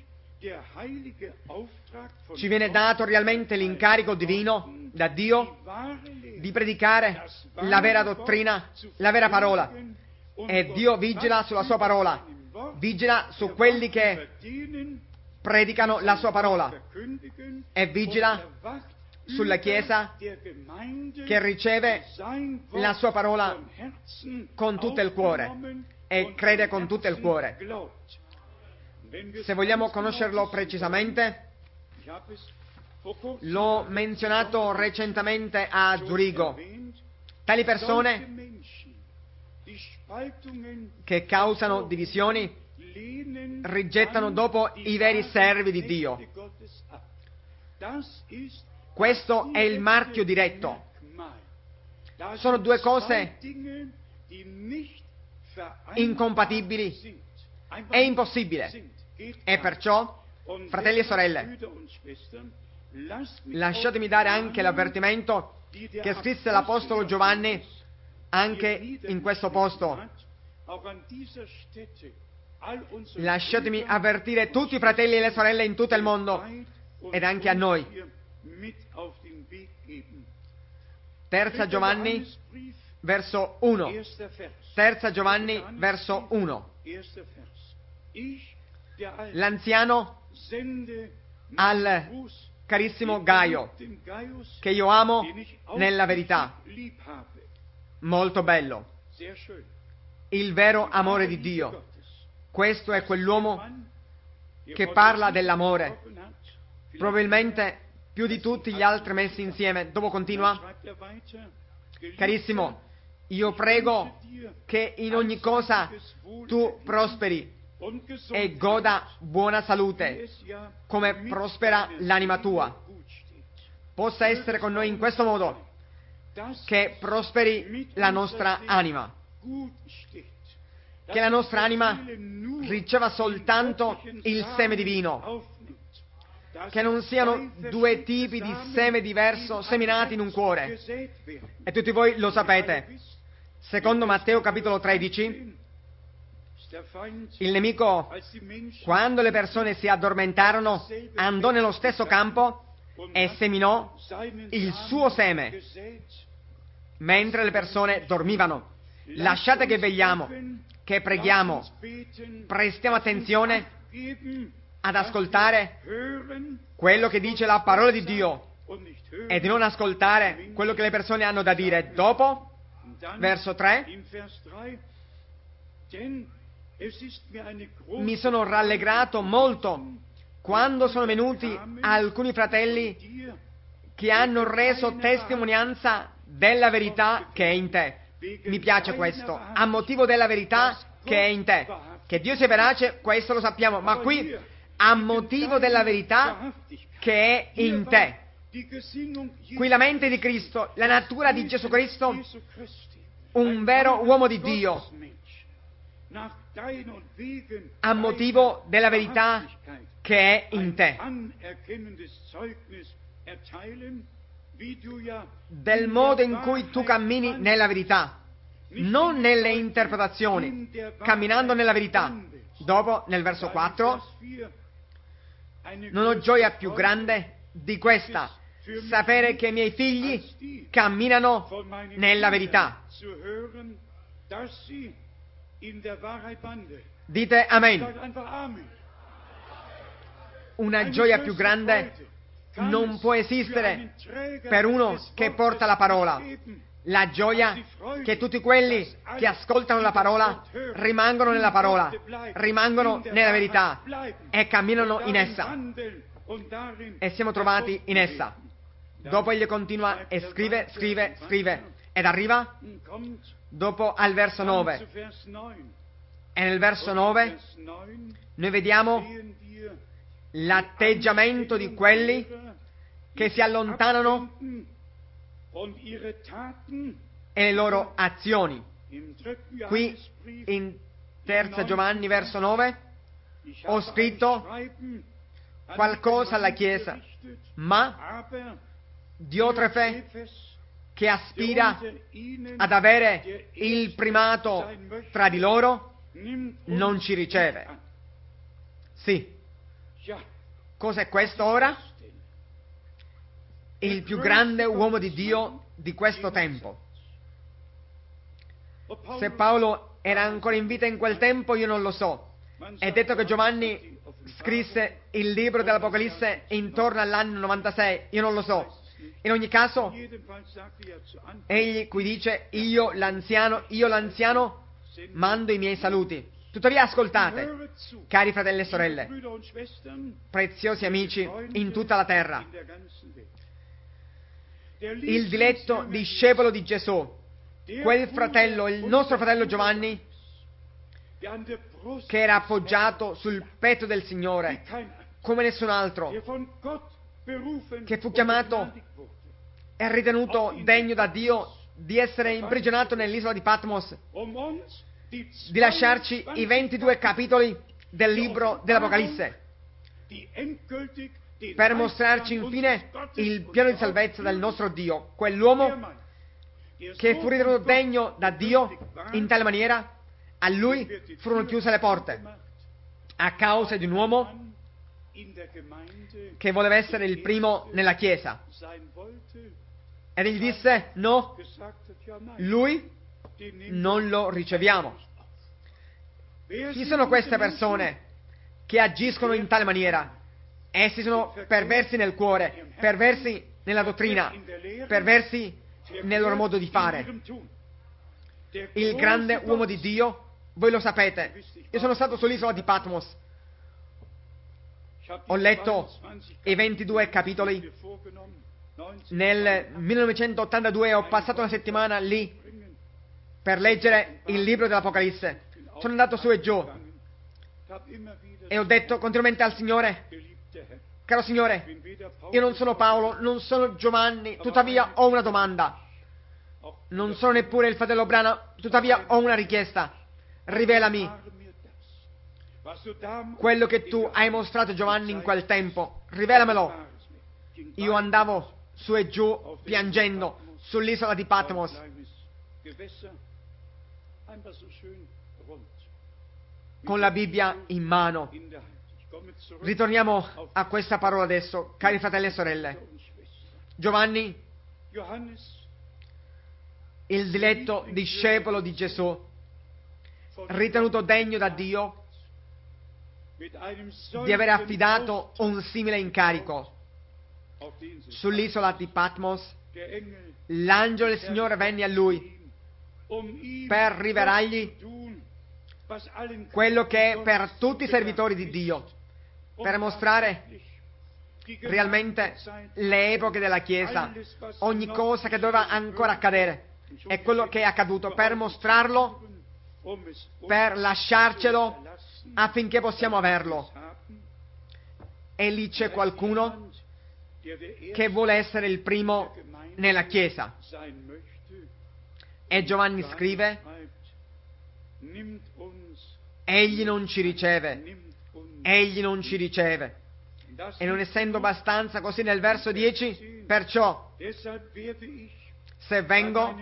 ci viene dato realmente l'incarico divino da Dio di predicare la vera dottrina, la vera parola. E Dio vigila sulla sua parola, vigila su quelli che predicano la sua parola e vigila sulla Chiesa che riceve la sua parola con tutto il cuore e crede con tutto il cuore. Se vogliamo conoscerlo precisamente, l'ho menzionato recentemente a Zurigo. Tali persone che causano divisioni rigettano dopo i veri servi di Dio. Questo è il marchio diretto. Sono due cose incompatibili. È impossibile. E perciò, fratelli e sorelle, lasciatemi dare anche l'avvertimento che scrisse l'Apostolo Giovanni anche in questo posto. Lasciatemi avvertire tutti i fratelli e le sorelle in tutto il mondo ed anche a noi. Terza Giovanni, verso uno. Terza Giovanni, verso uno. L'anziano al carissimo Gaio, che io amo nella verità. Molto bello. Il vero amore di Dio. Questo è quell'uomo che parla dell'amore, probabilmente più di tutti gli altri messi insieme. Dopo continua: carissimo, io prego che in ogni cosa tu prosperi e goda buona salute, come prospera l'anima tua. Possa essere con noi in questo modo, che prosperi la nostra anima, che la nostra anima riceva soltanto il seme divino, che non siano due tipi di seme diverso seminati in un cuore. E tutti voi lo sapete. Secondo Matteo capitolo tredici, il nemico, quando le persone si addormentarono, andò nello stesso campo e seminò il suo seme mentre le persone dormivano. Lasciate che vegliamo, che preghiamo, prestiamo attenzione ad ascoltare quello che dice la parola di Dio e di non ascoltare quello che le persone hanno da dire. Dopo, verso tre, mi sono rallegrato molto quando sono venuti alcuni fratelli che hanno reso testimonianza della verità che è in te. Mi piace questo, a motivo della verità che è in te. Che Dio sia verace, questo lo sappiamo, ma qui a motivo della verità che è in te. Qui la mente di Cristo, la natura di Gesù Cristo, un vero uomo di Dio, a motivo della verità che è in te. Del modo in cui tu cammini nella verità, non nelle interpretazioni, camminando nella verità. Dopo, nel verso quattro, non ho gioia più grande di questa, sapere che i miei figli camminano nella verità. Dite Amen. Una gioia più grande non può esistere per uno che porta la parola. La gioia che tutti quelli che ascoltano la parola rimangono nella parola, rimangono nella verità e camminano in essa. E siamo trovati in essa. Dopo egli continua e scrive, scrive, scrive. Ed arriva dopo al verso nove. E nel verso nove noi vediamo l'atteggiamento di quelli che si allontanano e le loro azioni. Qui in terza Giovanni verso nove ho scritto qualcosa alla Chiesa, ma Diotrefe, che aspira ad avere il primato tra di loro, non ci riceve. Sì. Cos'è questo ora? Il più grande uomo di Dio di questo tempo. Se Paolo era ancora in vita in quel tempo, io non lo so. È detto che Giovanni scrisse il libro dell'Apocalisse intorno all'anno novantasei, io non lo so. In ogni caso, egli qui dice, io l'anziano, io l'anziano mando i miei saluti. Tuttavia ascoltate, cari fratelli e sorelle, preziosi amici in tutta la terra, il diletto discepolo di Gesù, quel fratello, il nostro fratello Giovanni, che era appoggiato sul petto del Signore come nessun altro, che fu chiamato e ritenuto degno da Dio di essere imprigionato nell'isola di Patmos, di lasciarci i ventidue capitoli del libro dell'Apocalisse per mostrarci infine il piano di salvezza del nostro Dio. Quell'uomo che fu ritenuto degno da Dio in tale maniera, a lui furono chiuse le porte a causa di un uomo che voleva essere il primo nella Chiesa. Ed egli disse, no, lui non lo riceviamo. Chi sono queste persone che agiscono in tale maniera? Essi sono perversi nel cuore, perversi nella dottrina, perversi nel loro modo di fare. Il grande uomo di Dio, voi lo sapete, io sono stato sull'isola di Patmos, ho letto i ventidue capitoli. Nel millenovecentottantadue ho passato una settimana lì per leggere il libro dell'Apocalisse. Sono andato su e giù e ho detto continuamente al Signore, caro Signore, io non sono Paolo, non sono Giovanni, tuttavia ho una domanda. Non sono neppure il fratello Branham, tuttavia ho una richiesta. Rivelami quello che tu hai mostrato Giovanni in quel tempo, rivelamelo. Io andavo su e giù piangendo sull'isola di Patmos, con la Bibbia in mano. Ritorniamo a questa parola adesso, cari fratelli e sorelle. Giovanni, il diletto discepolo di Gesù, ritenuto degno da Dio di aver affidato un simile incarico sull'isola di Patmos, l'angelo del Signore venne a lui per rivelargli quello che è per tutti i servitori di Dio, per mostrare realmente le epoche della Chiesa, ogni cosa che doveva ancora accadere e quello che è accaduto, per mostrarlo, per lasciarcelo affinché possiamo averlo. E lì c'è qualcuno che vuole essere il primo nella Chiesa. E Giovanni scrive, egli non ci riceve, egli non ci riceve. E non essendo abbastanza, così nel verso dieci, perciò, se vengo,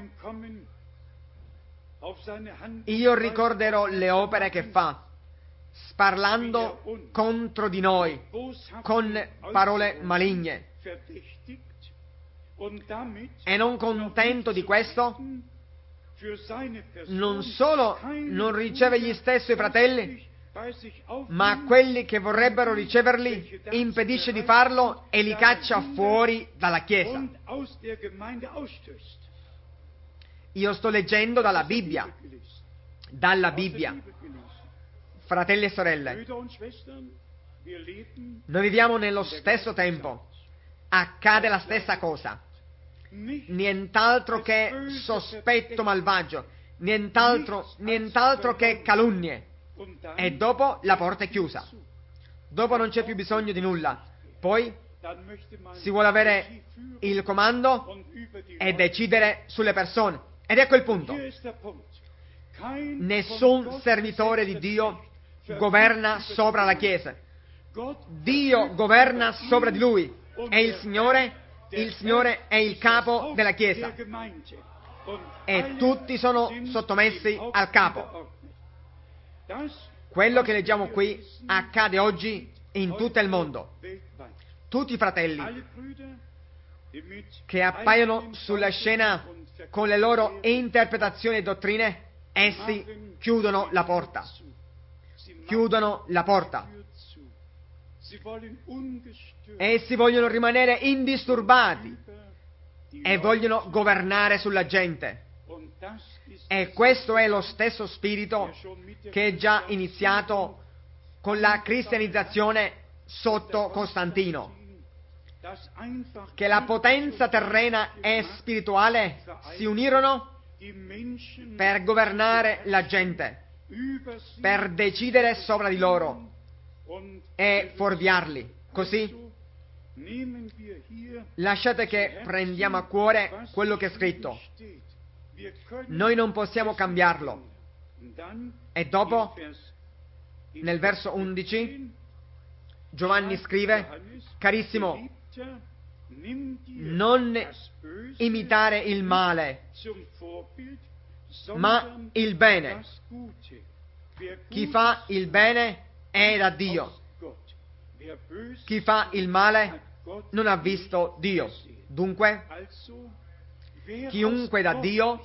io ricorderò le opere che fa, sparlando contro di noi con parole maligne. E non contento di questo, non solo non riceve gli stessi fratelli, ma quelli che vorrebbero riceverli impedisce di farlo e li caccia fuori dalla Chiesa. Io sto leggendo dalla Bibbia, dalla Bibbia. Fratelli e sorelle, noi viviamo nello stesso tempo, accade la stessa cosa, nient'altro che sospetto malvagio, nient'altro, nient'altro che calunnie, e dopo la porta è chiusa, dopo non c'è più bisogno di nulla, poi si vuole avere il comando e decidere sulle persone, ed ecco il punto. Nessun servitore di Dio governa sopra la Chiesa. Dio governa sopra di lui. È il Signore, il Signore è il capo della Chiesa. E tutti sono sottomessi al capo. Quello che leggiamo qui accade oggi in tutto il mondo. Tutti i fratelli che appaiono sulla scena con le loro interpretazioni e dottrine, essi chiudono la porta. Chiudono la porta. Essi vogliono rimanere indisturbati e vogliono governare sulla gente. E questo è lo stesso spirito che è già iniziato con la cristianizzazione sotto Costantino. Che la potenza terrena e spirituale si unirono per governare la gente, per decidere sopra di loro e fuorviarli. Così lasciate che prendiamo a cuore quello che è scritto. Noi non possiamo cambiarlo. E dopo, nel verso undici, Giovanni scrive: carissimo, non imitare il male, ma il bene. Chi fa il bene è da Dio. Chi fa il male non ha visto Dio. Dunque, chiunque da Dio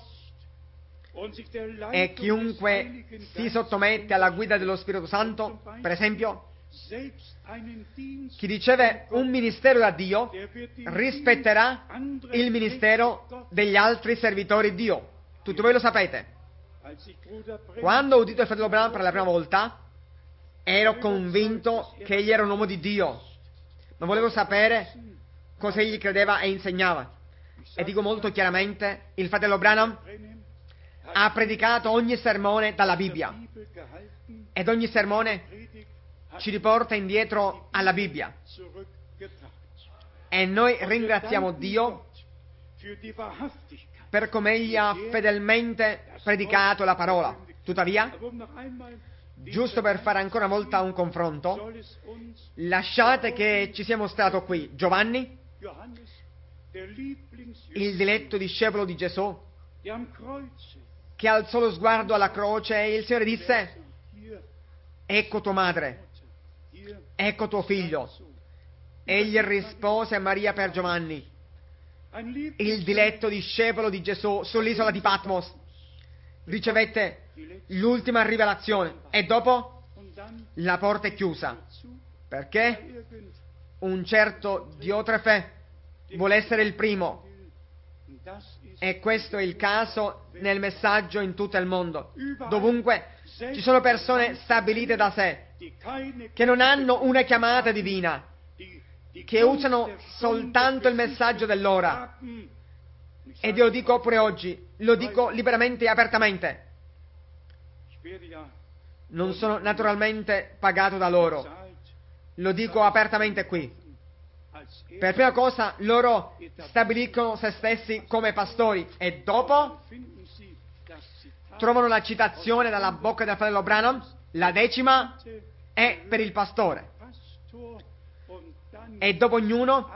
e chiunque si sottomette alla guida dello Spirito Santo, per esempio, chi riceve un ministero da Dio rispetterà il ministero degli altri servitori di Dio. Tutti voi lo sapete. Quando ho udito il fratello Branham per la prima volta, ero convinto che egli era un uomo di Dio, ma volevo sapere cosa egli credeva e insegnava. E dico molto chiaramente, il fratello Branham ha predicato ogni sermone dalla Bibbia, ed ogni sermone ci riporta indietro alla Bibbia. E noi ringraziamo Dio per come egli ha fedelmente predicato la parola. Tuttavia, giusto per fare ancora una volta un confronto, lasciate che ci sia mostrato qui Giovanni, il diletto discepolo di Gesù, che alzò lo sguardo alla croce e il Signore disse: ecco tua madre, ecco tuo figlio. Egli rispose a Maria per Giovanni, il diletto discepolo di Gesù sull'isola di Patmos. Ricevette l'ultima rivelazione e dopo la porta è chiusa, perché un certo Diotrefe vuole essere il primo, e questo è il caso nel messaggio in tutto il mondo. Dovunque ci sono persone stabilite da sé, che non hanno una chiamata divina, che usano soltanto il messaggio dell'ora. Ed io lo dico pure oggi, lo dico liberamente e apertamente. Non sono naturalmente pagato da loro, lo dico apertamente qui. Per prima cosa loro stabiliscono se stessi come pastori e dopo trovano la citazione dalla bocca del fratello Branham: la decima è per il pastore. E dopo ognuno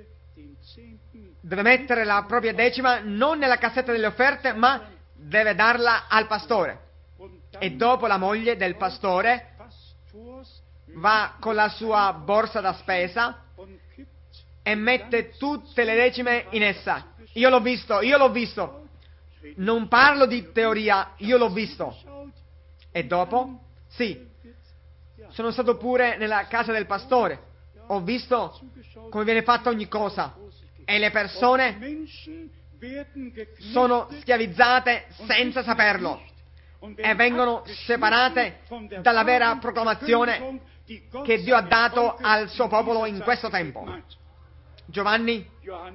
deve mettere la propria decima non nella cassetta delle offerte, ma deve darla al pastore. E dopo la moglie del pastore va con la sua borsa da spesa e mette tutte le decime in essa. Io l'ho visto, io l'ho visto. Non parlo di teoria, io l'ho visto. E dopo? Sì, sono stato pure nella casa del pastore. Ho visto come viene fatta ogni cosa. E le persone sono schiavizzate senza saperlo. E vengono separate dalla vera proclamazione che Dio ha dato al suo popolo in questo tempo. Giovanni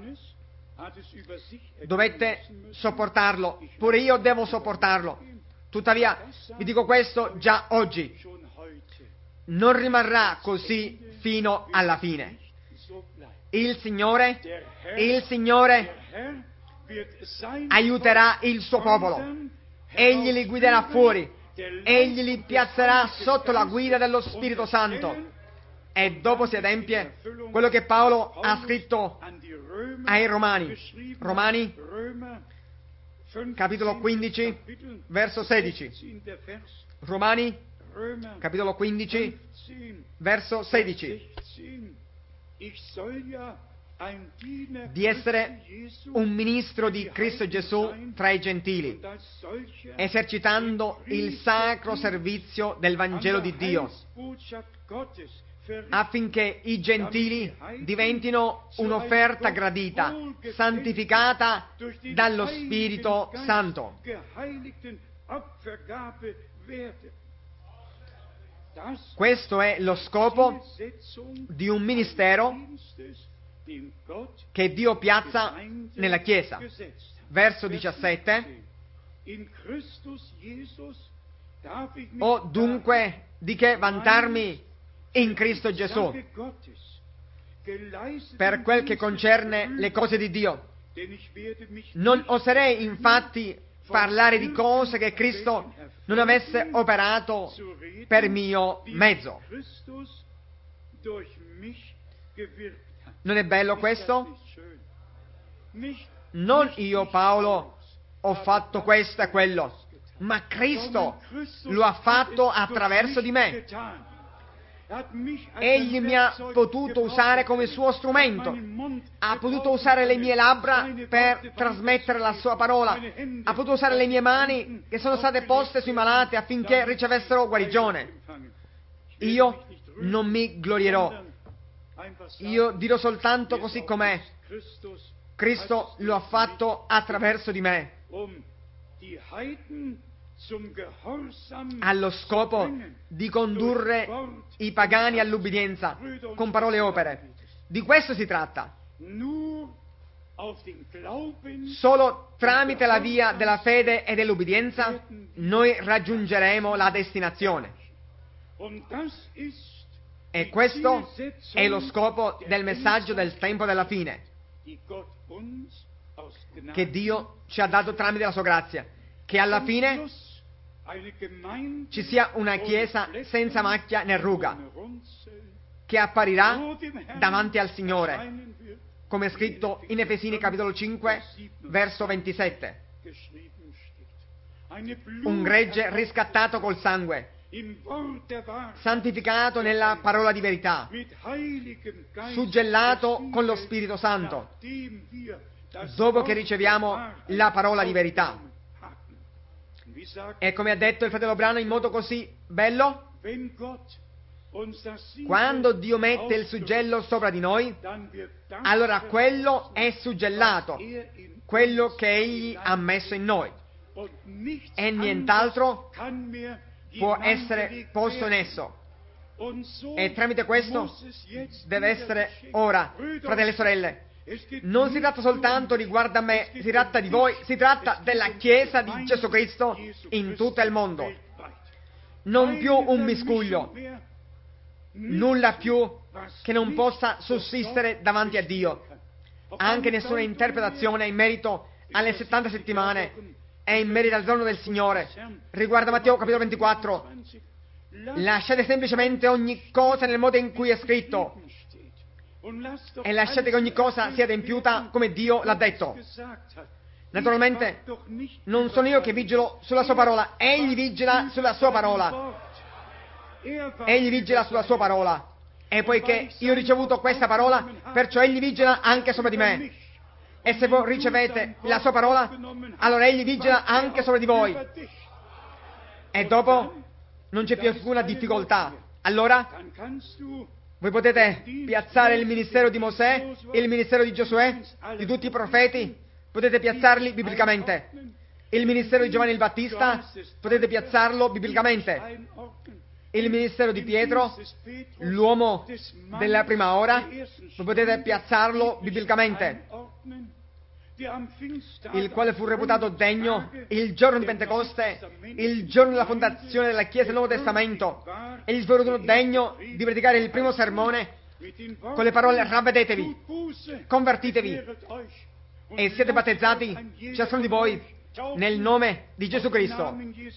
dovette sopportarlo, pure io devo sopportarlo. Tuttavia, vi dico questo già oggi, non rimarrà così fino alla fine. Il Signore, il Signore aiuterà il suo popolo. Egli li guiderà fuori, egli li piazzerà sotto la guida dello Spirito Santo. E dopo si adempie quello che Paolo ha scritto ai Romani. Romani, capitolo quindici, verso sedici. Romani, capitolo quindici, verso sedici. Di essere un ministro di Cristo Gesù tra i gentili, esercitando il sacro servizio del Vangelo di Dio, affinché i gentili diventino un'offerta gradita, santificata dallo Spirito Santo. Questo è lo scopo di un ministero che Dio piazza nella Chiesa. Verso diciassette. Ho dunque di che vantarmi in Cristo Gesù per quel che concerne le cose di Dio. Non oserei infatti parlare di cose che Cristo non avesse operato per mio mezzo. Non è bello questo? Non io, Paolo, ho fatto questo e quello, ma Cristo lo ha fatto attraverso di me. Egli mi ha potuto usare come suo strumento, ha potuto usare le mie labbra per trasmettere la sua parola, ha potuto usare le mie mani che sono state poste sui malati affinché ricevessero guarigione. Io non mi glorierò, io dirò soltanto così com'è. Cristo lo ha fatto attraverso di me, allo scopo di condurre i pagani all'ubbidienza con parole e opere. Di questo si tratta. Solo tramite la via della fede e dell'ubbidienza noi raggiungeremo la destinazione. E questo è lo scopo del messaggio del tempo della fine, che Dio ci ha dato tramite la sua grazia, che alla fine ci sia una Chiesa senza macchia né ruga, che apparirà davanti al Signore, come è scritto in Efesini capitolo cinque, verso ventisette. Un gregge riscattato col sangue, santificato nella parola di verità, suggellato con lo Spirito Santo, dopo che riceviamo la parola di verità. E come ha detto il fratello Brano in modo così bello, quando Dio mette il suggello sopra di noi, allora quello è suggellato, quello che Egli ha messo in noi, e nient'altro può essere posto in esso. E tramite questo deve essere ora, fratelli e sorelle. Non si tratta soltanto riguardo a me, si tratta di voi, si tratta della Chiesa di Gesù Cristo in tutto il mondo. Non più un miscuglio, nulla più che non possa sussistere davanti a Dio. Anche nessuna interpretazione in merito alle settanta settimane e in merito al giorno del Signore. Riguardo a Matteo capitolo ventiquattro, lasciate semplicemente ogni cosa nel modo in cui è scritto e lasciate che ogni cosa sia adempiuta come Dio l'ha detto. Naturalmente non sono io che vigilo sulla sua parola, Egli vigila sulla sua parola. Egli vigila sulla sua parola. E poiché io ho ricevuto questa parola, perciò Egli vigila anche sopra di me. E se voi ricevete la sua parola, allora egli vigila anche sopra di voi. E dopo non c'è più alcuna difficoltà. Allora voi potete piazzare il ministero di Mosè, il ministero di Giosuè, di tutti i profeti, potete piazzarli biblicamente. Il ministero di Giovanni il Battista, potete piazzarlo biblicamente. Il ministero di Pietro, l'uomo della prima ora, voi potete piazzarlo biblicamente, il quale fu reputato degno il giorno di Pentecoste, il giorno della fondazione della Chiesa del Nuovo Testamento. Egli fu reputato degno di predicare il primo sermone con le parole: ravvedetevi, convertitevi e siete battezzati, ciascuno di voi, nel nome di Gesù Cristo,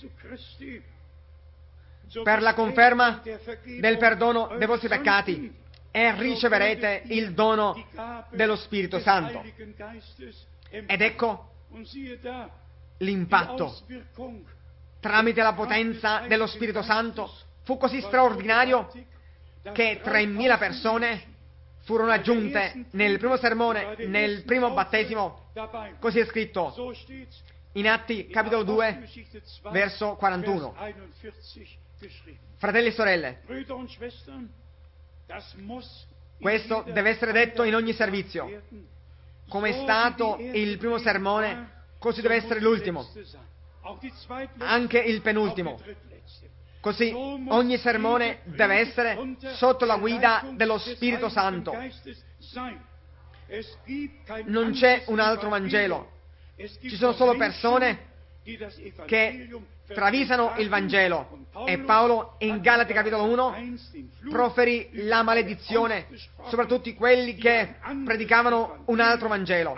per la conferma del perdono dei vostri peccati, e riceverete il dono dello Spirito Santo. Ed ecco l'impatto tramite la potenza dello Spirito Santo fu così straordinario che tremila persone furono aggiunte nel primo sermone, nel primo battesimo. Così è scritto in Atti capitolo due, verso quarantuno. Fratelli e sorelle, questo deve essere detto in ogni servizio. Come è stato il primo sermone, così deve essere l'ultimo, anche il penultimo. Così ogni sermone deve essere sotto la guida dello Spirito Santo. Non c'è un altro Vangelo. Ci sono solo persone che travisano il Vangelo. E Paolo in Galati capitolo uno proferì la maledizione sopra tutti quelli che predicavano un altro Vangelo.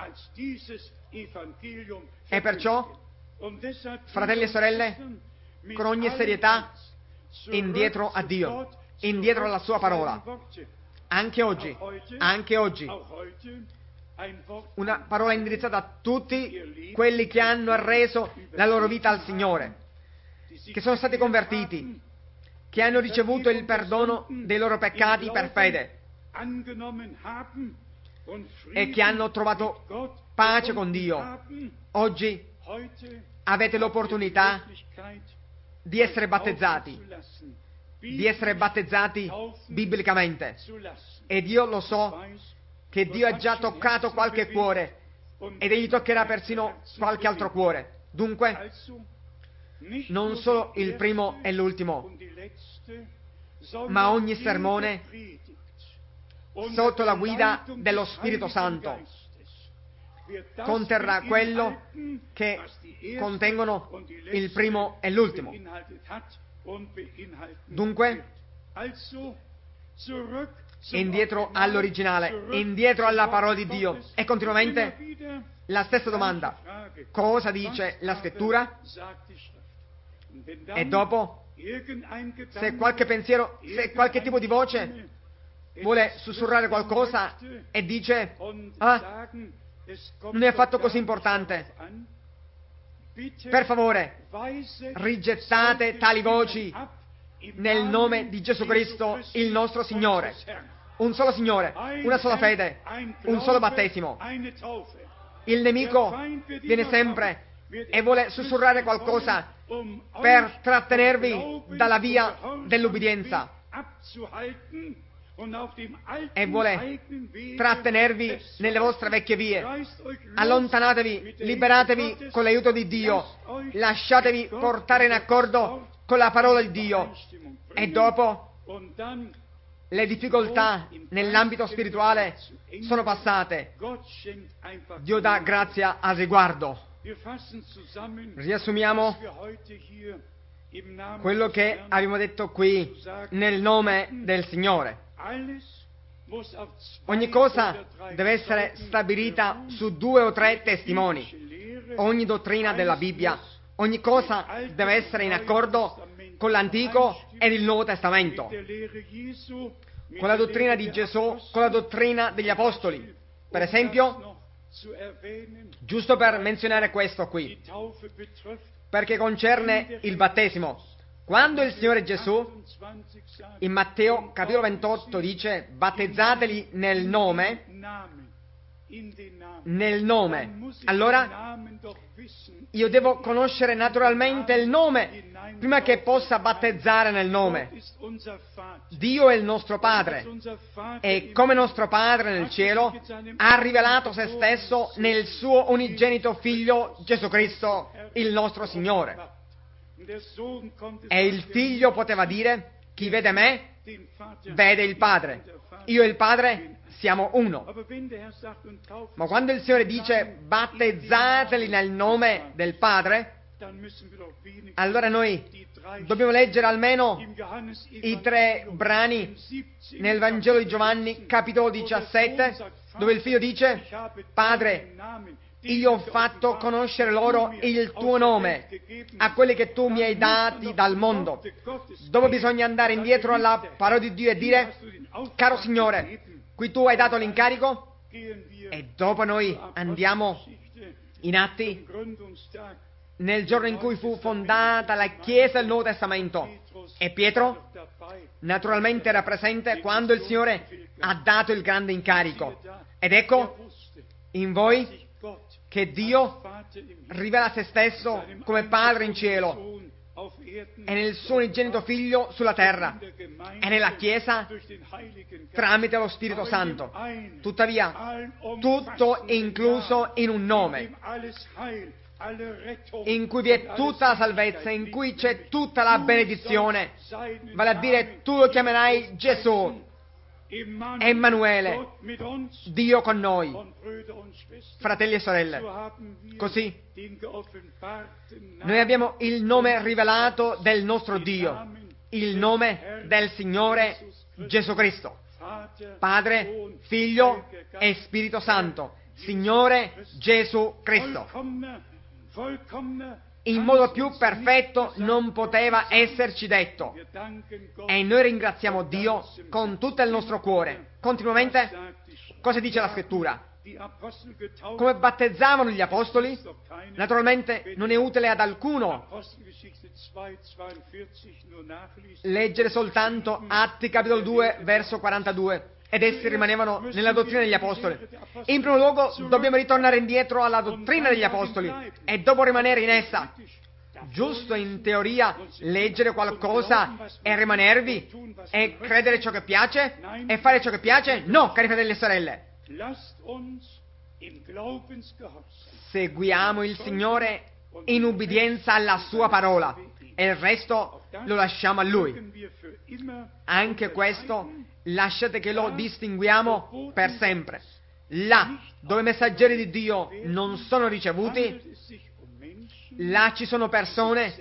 E perciò, fratelli e sorelle, con ogni serietà, indietro a Dio, indietro alla sua parola. Anche oggi, anche oggi, una parola indirizzata a tutti quelli che hanno arreso la loro vita al Signore, che sono stati convertiti, che hanno ricevuto il perdono dei loro peccati per fede e che hanno trovato pace con Dio. Oggi avete l'opportunità di essere battezzati, di essere battezzati biblicamente. Ed io lo so che Dio ha già toccato qualche cuore ed egli toccherà persino qualche altro cuore. Dunque, non solo il primo e l'ultimo, ma ogni sermone sotto la guida dello Spirito Santo conterrà quello che contengono il primo e l'ultimo. Dunque, indietro all'originale, indietro alla parola di Dio, e continuamente la stessa domanda: cosa dice la Scrittura? E dopo, se qualche pensiero, se qualche tipo di voce vuole sussurrare qualcosa e dice: ah, non è affatto così importante, per favore, rigettate tali voci nel nome di Gesù Cristo, il nostro Signore. Un solo Signore, una sola fede, un solo battesimo. Il nemico viene sempre e vuole sussurrare qualcosa per trattenervi dalla via dell'ubbidienza e vuole trattenervi nelle vostre vecchie vie. Allontanatevi, liberatevi con l'aiuto di Dio, lasciatevi portare in accordo con la parola di Dio, e dopo le difficoltà nell'ambito spirituale sono passate. Dio dà grazia al riguardo. Riassumiamo quello che abbiamo detto qui nel nome del Signore. Ogni cosa deve essere stabilita su due o tre testimoni. Ogni dottrina della Bibbia, ogni cosa deve essere in accordo con l'Antico ed il Nuovo Testamento, con la dottrina di Gesù, con la dottrina degli Apostoli. Per esempio, giusto per menzionare questo qui, perché concerne il battesimo. Quando il Signore Gesù in Matteo capitolo ventotto dice: battezzateli nel nome, nel nome. Allora io devo conoscere naturalmente il nome prima che possa battezzare nel nome. Dio è il nostro Padre e come nostro Padre nel cielo ha rivelato se stesso nel suo unigenito Figlio Gesù Cristo, il nostro Signore. E il Figlio poteva dire: chi vede me vede il Padre. Io e il Padre siamo uno. Ma quando il Signore dice battezzateli nel nome del Padre, allora noi dobbiamo leggere almeno i tre brani nel Vangelo di Giovanni, capitolo diciassette, dove il Figlio dice: Padre, io ho fatto conoscere loro il tuo nome a quelli che tu mi hai dati dal mondo. Dopo bisogna andare indietro alla parola di Dio e dire: caro Signore, qui tu hai dato l'incarico, e dopo noi andiamo in Atti, nel giorno in cui fu fondata la Chiesa del Nuovo Testamento, e Pietro naturalmente era presente quando il Signore ha dato il grande incarico. Ed ecco in voi che Dio rivela se stesso come Padre in cielo e nel suo unigenito Figlio sulla terra e nella Chiesa tramite lo Spirito Santo. Tuttavia, tutto incluso in un nome, in cui vi è tutta la salvezza, in cui c'è tutta la benedizione, vale a dire tu lo chiamerai Gesù, Emanuele, Dio con noi, fratelli e sorelle. Così noi abbiamo il nome rivelato del nostro Dio, il nome del Signore Gesù Cristo, Padre, Figlio e Spirito Santo, Signore Gesù Cristo. In modo più perfetto non poteva esserci detto, e noi ringraziamo Dio con tutto il nostro cuore. Continuamente, cosa dice la Scrittura? Come battezzavano gli Apostoli? Naturalmente non è utile ad alcuno leggere soltanto Atti capitolo due verso quarantadue, ed essi rimanevano nella dottrina degli Apostoli. In primo luogo dobbiamo ritornare indietro alla dottrina degli Apostoli e dopo rimanere in essa. Giusto in teoria leggere qualcosa e rimanervi e credere ciò che piace e fare ciò che piace? No, cari fratelli e sorelle. Seguiamo il Signore in ubbidienza alla sua parola e il resto lo lasciamo a Lui. Anche questo lasciate che lo distinguiamo per sempre. Là dove i messaggeri di Dio non sono ricevuti, là ci sono persone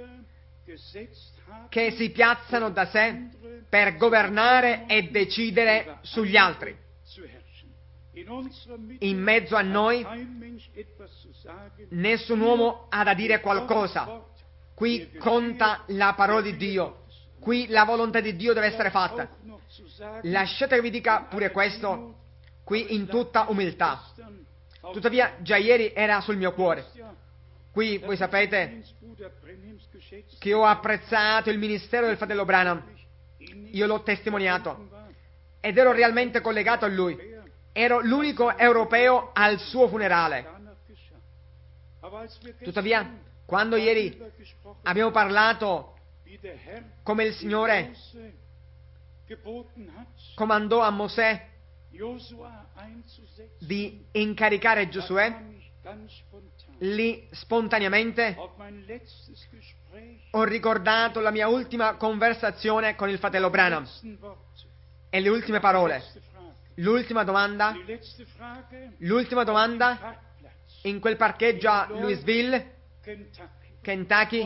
che si piazzano da sé per governare e decidere sugli altri. In mezzo a noi nessun uomo ha da dire qualcosa. Qui conta la parola di Dio. Qui la volontà di Dio deve essere fatta. Lasciate che vi dica pure questo, qui in tutta umiltà. Tuttavia, già ieri era sul mio cuore. Qui, voi sapete che ho apprezzato il ministero del fratello Branham. Io l'ho testimoniato. Ed ero realmente collegato a lui. Ero l'unico europeo al suo funerale. Tuttavia, quando ieri abbiamo parlato come il Signore comandò a Mosè di incaricare Giosuè, lì spontaneamente ho ricordato la mia ultima conversazione con il fratello Branham e le ultime parole. L'ultima domanda, l'ultima domanda in quel parcheggio a Louisville, Kentucky,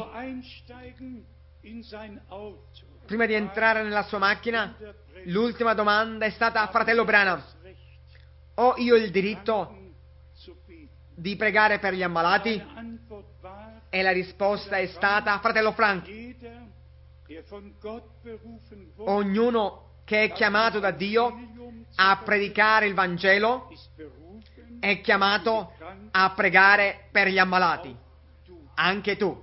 prima di entrare nella sua macchina, l'ultima domanda è stata: fratello Branham, ho io il diritto di pregare per gli ammalati? E la risposta è stata: fratello Frank, ognuno che è chiamato da Dio a predicare il Vangelo è chiamato a pregare per gli ammalati. Anche tu.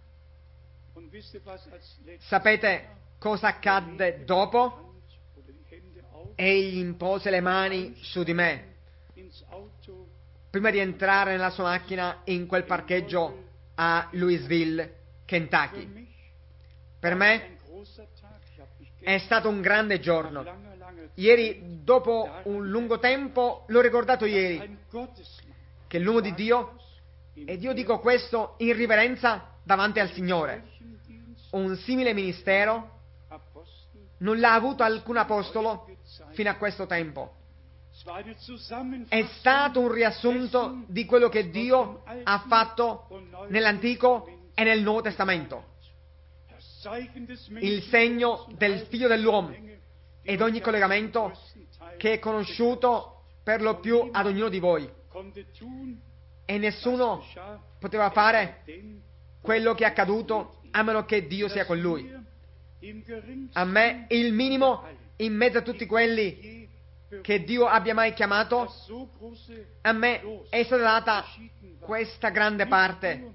Sapete cosa accadde dopo? Egli impose le mani su di me prima di entrare nella sua macchina in quel parcheggio a Louisville, Kentucky. Per me è stato un grande giorno. Ieri, dopo un lungo tempo, l'ho ricordato ieri, che l'uomo di Dio, ed io dico questo in riverenza davanti al Signore, un simile ministero non l'ha avuto alcun apostolo fino a questo tempo. È stato un riassunto di quello che Dio ha fatto nell'Antico e nel Nuovo Testamento. Il segno del Figlio dell'uomo ed ogni collegamento che è conosciuto per lo più ad ognuno di voi. E nessuno poteva fare quello che è accaduto a meno che Dio sia con lui. A me il minimo in mezzo a tutti quelli che Dio abbia mai chiamato, a me è stata data questa grande parte,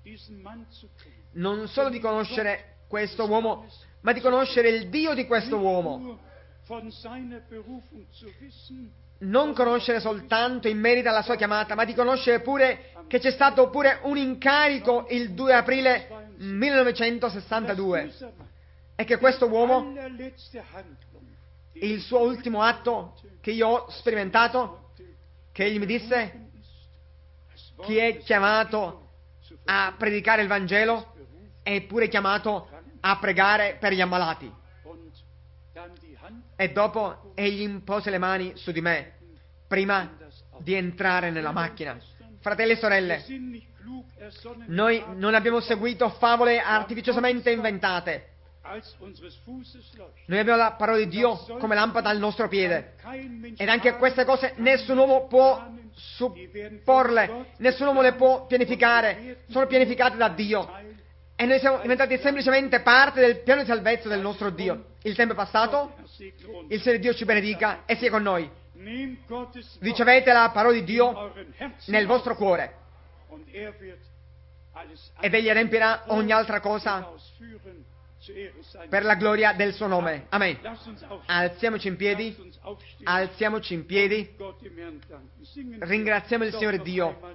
non solo di conoscere questo uomo, ma di conoscere il Dio di questo uomo. Non conoscere soltanto in merito alla sua chiamata, ma di conoscere pure che c'è stato pure un incarico il due aprile millenovecentosessantadue e che questo uomo, il suo ultimo atto che io ho sperimentato, che egli mi disse: chi è chiamato a predicare il Vangelo è pure chiamato a pregare per gli ammalati. E dopo egli impose le mani su di me prima di entrare nella macchina. Fratelli e sorelle, noi non abbiamo seguito favole artificiosamente inventate. Noi abbiamo la parola di Dio come lampada al nostro piede, ed anche queste cose nessun uomo può supporle, nessun uomo le può pianificare, sono pianificate da Dio. E noi siamo diventati semplicemente parte del piano di salvezza del nostro Dio. Il tempo è passato, il Signore Dio ci benedica e sia con noi. Ricevete la parola di Dio nel vostro cuore ed Egli adempirà ogni altra cosa per la gloria del suo nome. Amen. Alziamoci in piedi, alziamoci in piedi, ringraziamo il Signore Dio,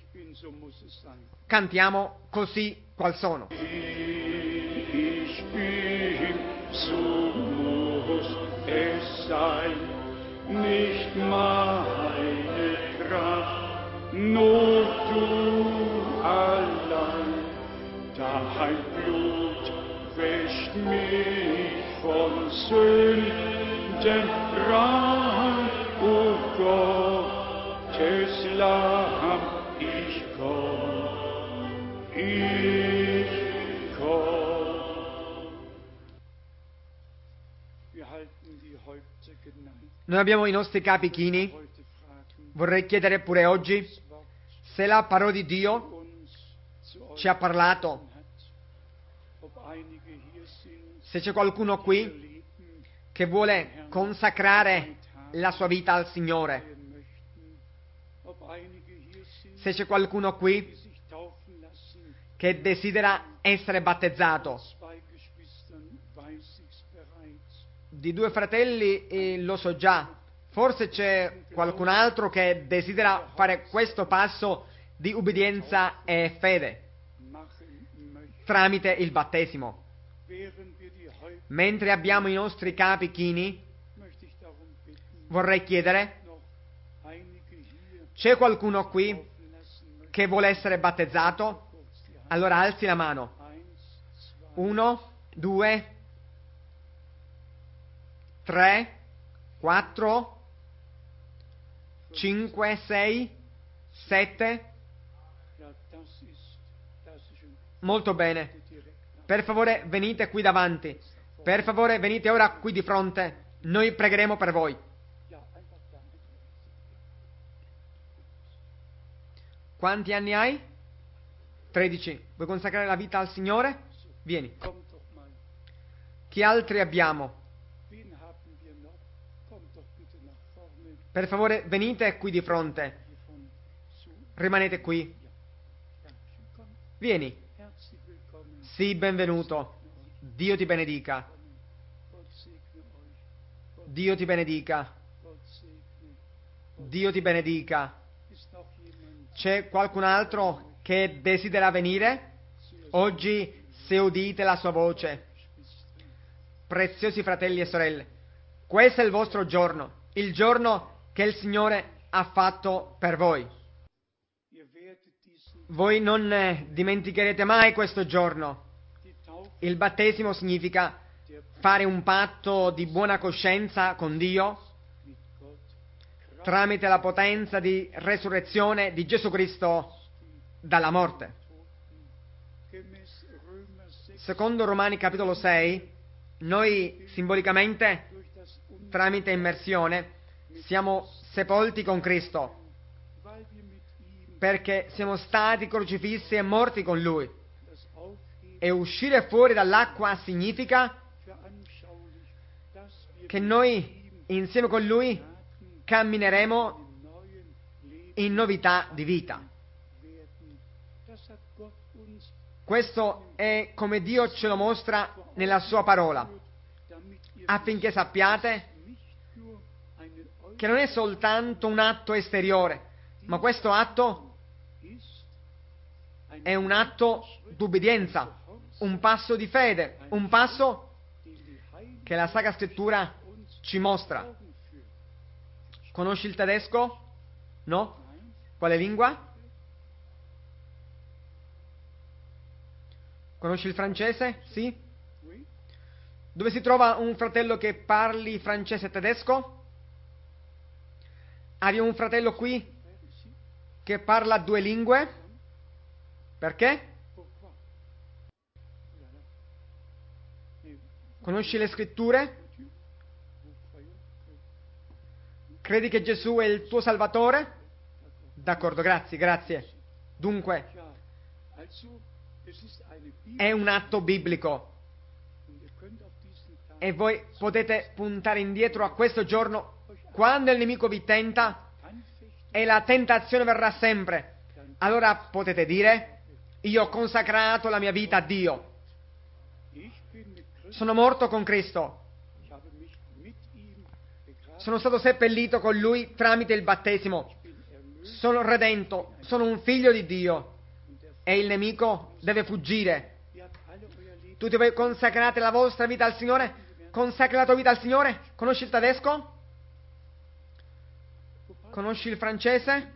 cantiamo così qual sono. Ich bin, so muss es sein, nicht meine Kraft, nur du allein, dein Blut wäscht mich von Sünden rein, o Gottes Lamm, ich komm, ich komm. Wir halten die Häupter geneigt. Noi abbiamo i nostri capi chini. Heute fragen, Vorrei chiedere pure oggi se la parola di Dio uns zu euch ci ha parlato, hat, ob einige hier sind, se c'è qualcuno qui leben che vuole consacrare la sua vita al Signore, möchten, ob einige hier sind, se c'è qualcuno qui die sich taufen lassen. che desidera essere battezzato. Zwei Geschwistern weiß ich's bereits. Di due fratelli eh, lo so già, forse c'è qualcun altro che desidera fare questo passo di ubbidienza e fede Machen möchten, tramite il battesimo. während wir die Häupter, Mentre abbiamo i nostri capi chini, möchte ich darum bitten, vorrei chiedere, noch einige hier c'è qualcuno qui taufen lassen möchten. che vuole essere battezzato? Kurz die Hand. Allora alzi la mano. Eins, zwei, Uno, due, tre, quattro, cinque, sei, sette. ja, das ist, das ist schon Molto bene. direkt nach. Per favore venite qui davanti. Per favore venite ora qui di fronte. Noi pregheremo per voi. Ja, einfach da. Quanti anni hai? tredici. Vuoi consacrare la vita al Signore? Vieni. Kommt doch mal. Chi altri abbiamo? Wen haben wir noch? Kommt doch bitte nach vorne. Per favore venite qui di fronte. Hier von zu. Rimanete qui. Dankeschön. Komm, Vieni. herzlich willkommen. Sii benvenuto. Dio ti benedica. Gott segne euch. Gott, Dio ti benedica. Gott segne. Dio ti benedica. C'è qualcun altro che desidera venire? Oggi, se udite la sua voce, preziosi fratelli e sorelle, questo è il vostro giorno, il giorno che il Signore ha fatto per voi. Voi non eh, dimenticherete mai questo giorno. Il battesimo significa fare un patto di buona coscienza con Dio tramite la potenza di resurrezione di Gesù Cristo dalla morte. Secondo Romani capitolo sei, noi simbolicamente, tramite immersione, siamo sepolti con Cristo, perché siamo stati crocifissi e morti con Lui. E uscire fuori dall'acqua significa che noi, insieme con Lui, cammineremo in novità di vita. Questo è come Dio ce lo mostra nella Sua parola, affinché sappiate che non è soltanto un atto esteriore, ma questo atto è un atto d'ubbidienza, un passo di fede, un passo che la Sacra Scrittura ci mostra. Conosci il tedesco? No? Quale lingua? Conosci il francese? Sì? Dove si trova un fratello che parli francese e tedesco? Abbiamo un fratello qui che parla due lingue. Perché? Conosci le scritture? Credi che Gesù è il tuo Salvatore? D'accordo, grazie, grazie. Dunque, è un atto biblico. E voi potete puntare indietro a questo giorno, quando il nemico vi tenta e la tentazione verrà sempre. Allora potete dire: io ho consacrato la mia vita a Dio. Sono morto con Cristo. Sono stato seppellito con Lui tramite il battesimo. Sono redento. Sono un figlio di Dio. E il nemico deve fuggire. Tutti voi consacrate la vostra vita al Signore? Consacri la tua vita al Signore? Conosci il tedesco? Conosci il francese?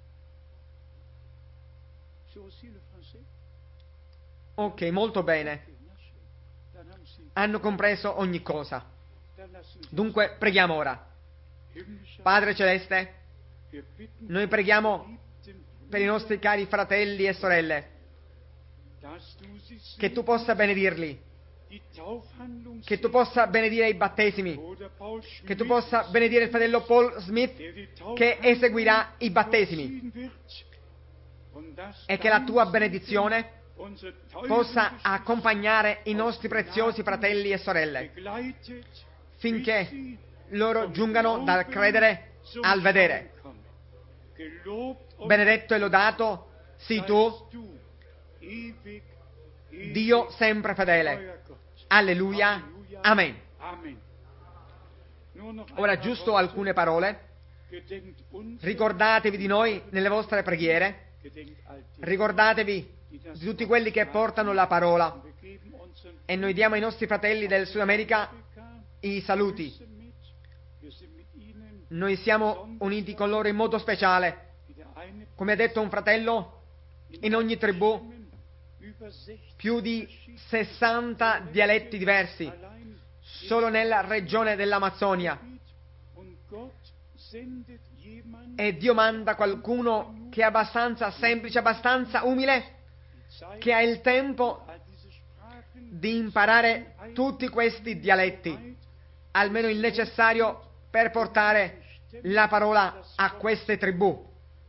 Ok, molto bene. Hanno compreso ogni cosa. Dunque, preghiamo ora. Padre Celeste, noi preghiamo per i nostri cari fratelli e sorelle, che Tu possa benedirli, che Tu possa benedire i battesimi, che Tu possa benedire il fratello Paul Smith che eseguirà i battesimi, e che la Tua benedizione possa accompagnare i nostri preziosi fratelli e sorelle, finché loro giungano dal credere al vedere. Benedetto e lodato sii Tu, Dio sempre fedele. Alleluia. Amen. Ora giusto alcune parole. Ricordatevi di noi nelle vostre preghiere. Ricordatevi di tutti quelli che portano la parola. E noi diamo ai nostri fratelli del Sud America i saluti. Noi siamo uniti con loro in modo speciale. Come ha detto un fratello, in ogni tribù più di sessanta dialetti diversi, solo nella regione dell'Amazzonia. E Dio manda qualcuno che è abbastanza semplice, abbastanza umile, che ha il tempo di imparare tutti questi dialetti, almeno il necessario per portare la parola a queste tribù.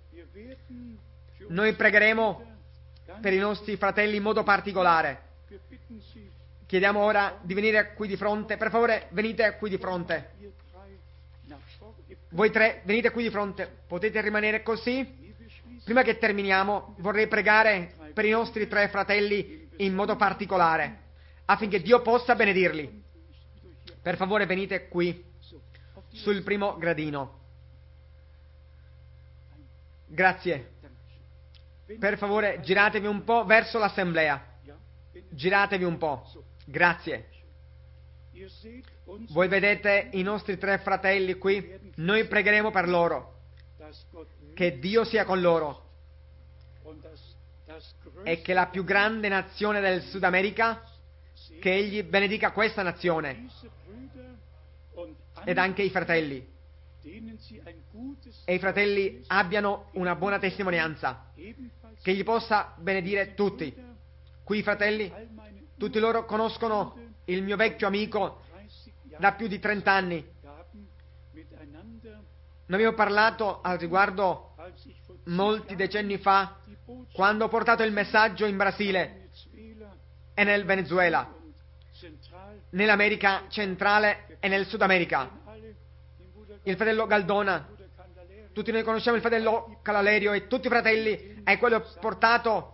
Noi pregheremo per i nostri fratelli in modo particolare. Chiediamo ora di venire qui di fronte. Per favore, venite qui di fronte. Voi tre, venite qui di fronte. Potete rimanere così? Prima che terminiamo, vorrei pregare per i nostri tre fratelli in modo particolare, affinché Dio possa benedirli. Per favore, venite qui, sul primo gradino. Grazie. Per favore, giratevi un po' verso l'assemblea. Giratevi un po'. Grazie. Voi vedete i nostri tre fratelli qui? Noi pregheremo per loro. Che Dio sia con loro. E che la più grande nazione del Sud America, che Egli benedica questa nazione. Ed anche i fratelli. E i fratelli abbiano una buona testimonianza. Che Egli possa benedire tutti. Qui i fratelli, tutti loro conoscono il mio vecchio amico da più di trent'anni. Ne abbiamo parlato al riguardo molti decenni fa, quando ho portato il messaggio in Brasile e nel Venezuela, nell'America centrale e nel Sud America. Il fratello Galdona, tutti noi conosciamo il fratello Calalerio e tutti i fratelli ai quali ho portato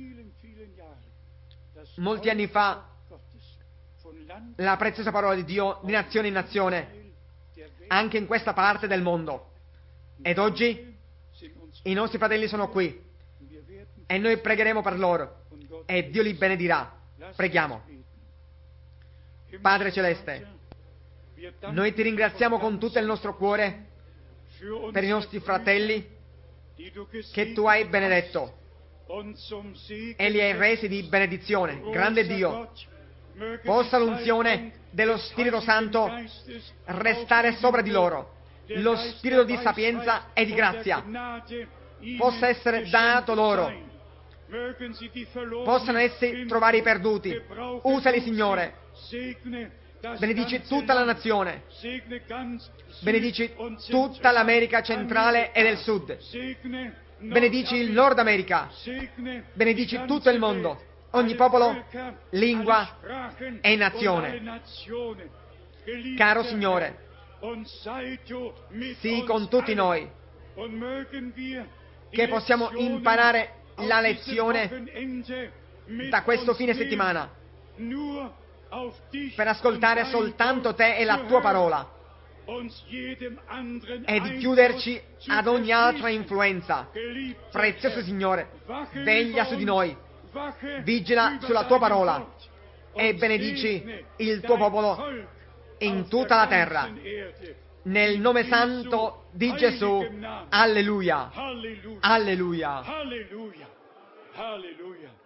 molti anni fa la preziosa parola di Dio di nazione in nazione, anche in questa parte del mondo. Ed oggi i nostri fratelli sono qui e noi pregheremo per loro e Dio li benedirà. Preghiamo. Padre Celeste, noi ti ringraziamo con tutto il nostro cuore per i nostri fratelli che tu hai benedetto e li hai resi di benedizione. Grande Dio, possa l'unzione dello Spirito Santo restare sopra di loro, lo spirito di sapienza e di grazia possa essere dato loro, possano essi trovare i perduti. Usali, Signore. Benedici tutta la nazione, benedici tutta l'America centrale e del Sud, benedici il Nord America, benedici tutto il mondo, ogni popolo, lingua e nazione. Caro Signore, sii con tutti noi, che possiamo imparare la lezione da questo fine settimana per ascoltare soltanto te e la tua parola e di chiuderci ad ogni altra influenza. Prezioso Signore, veglia su di noi, vigila sulla tua parola e benedici il tuo popolo in tutta la terra. Nel nome santo di Gesù. Alleluia. Alleluia. Alleluia. Alleluia.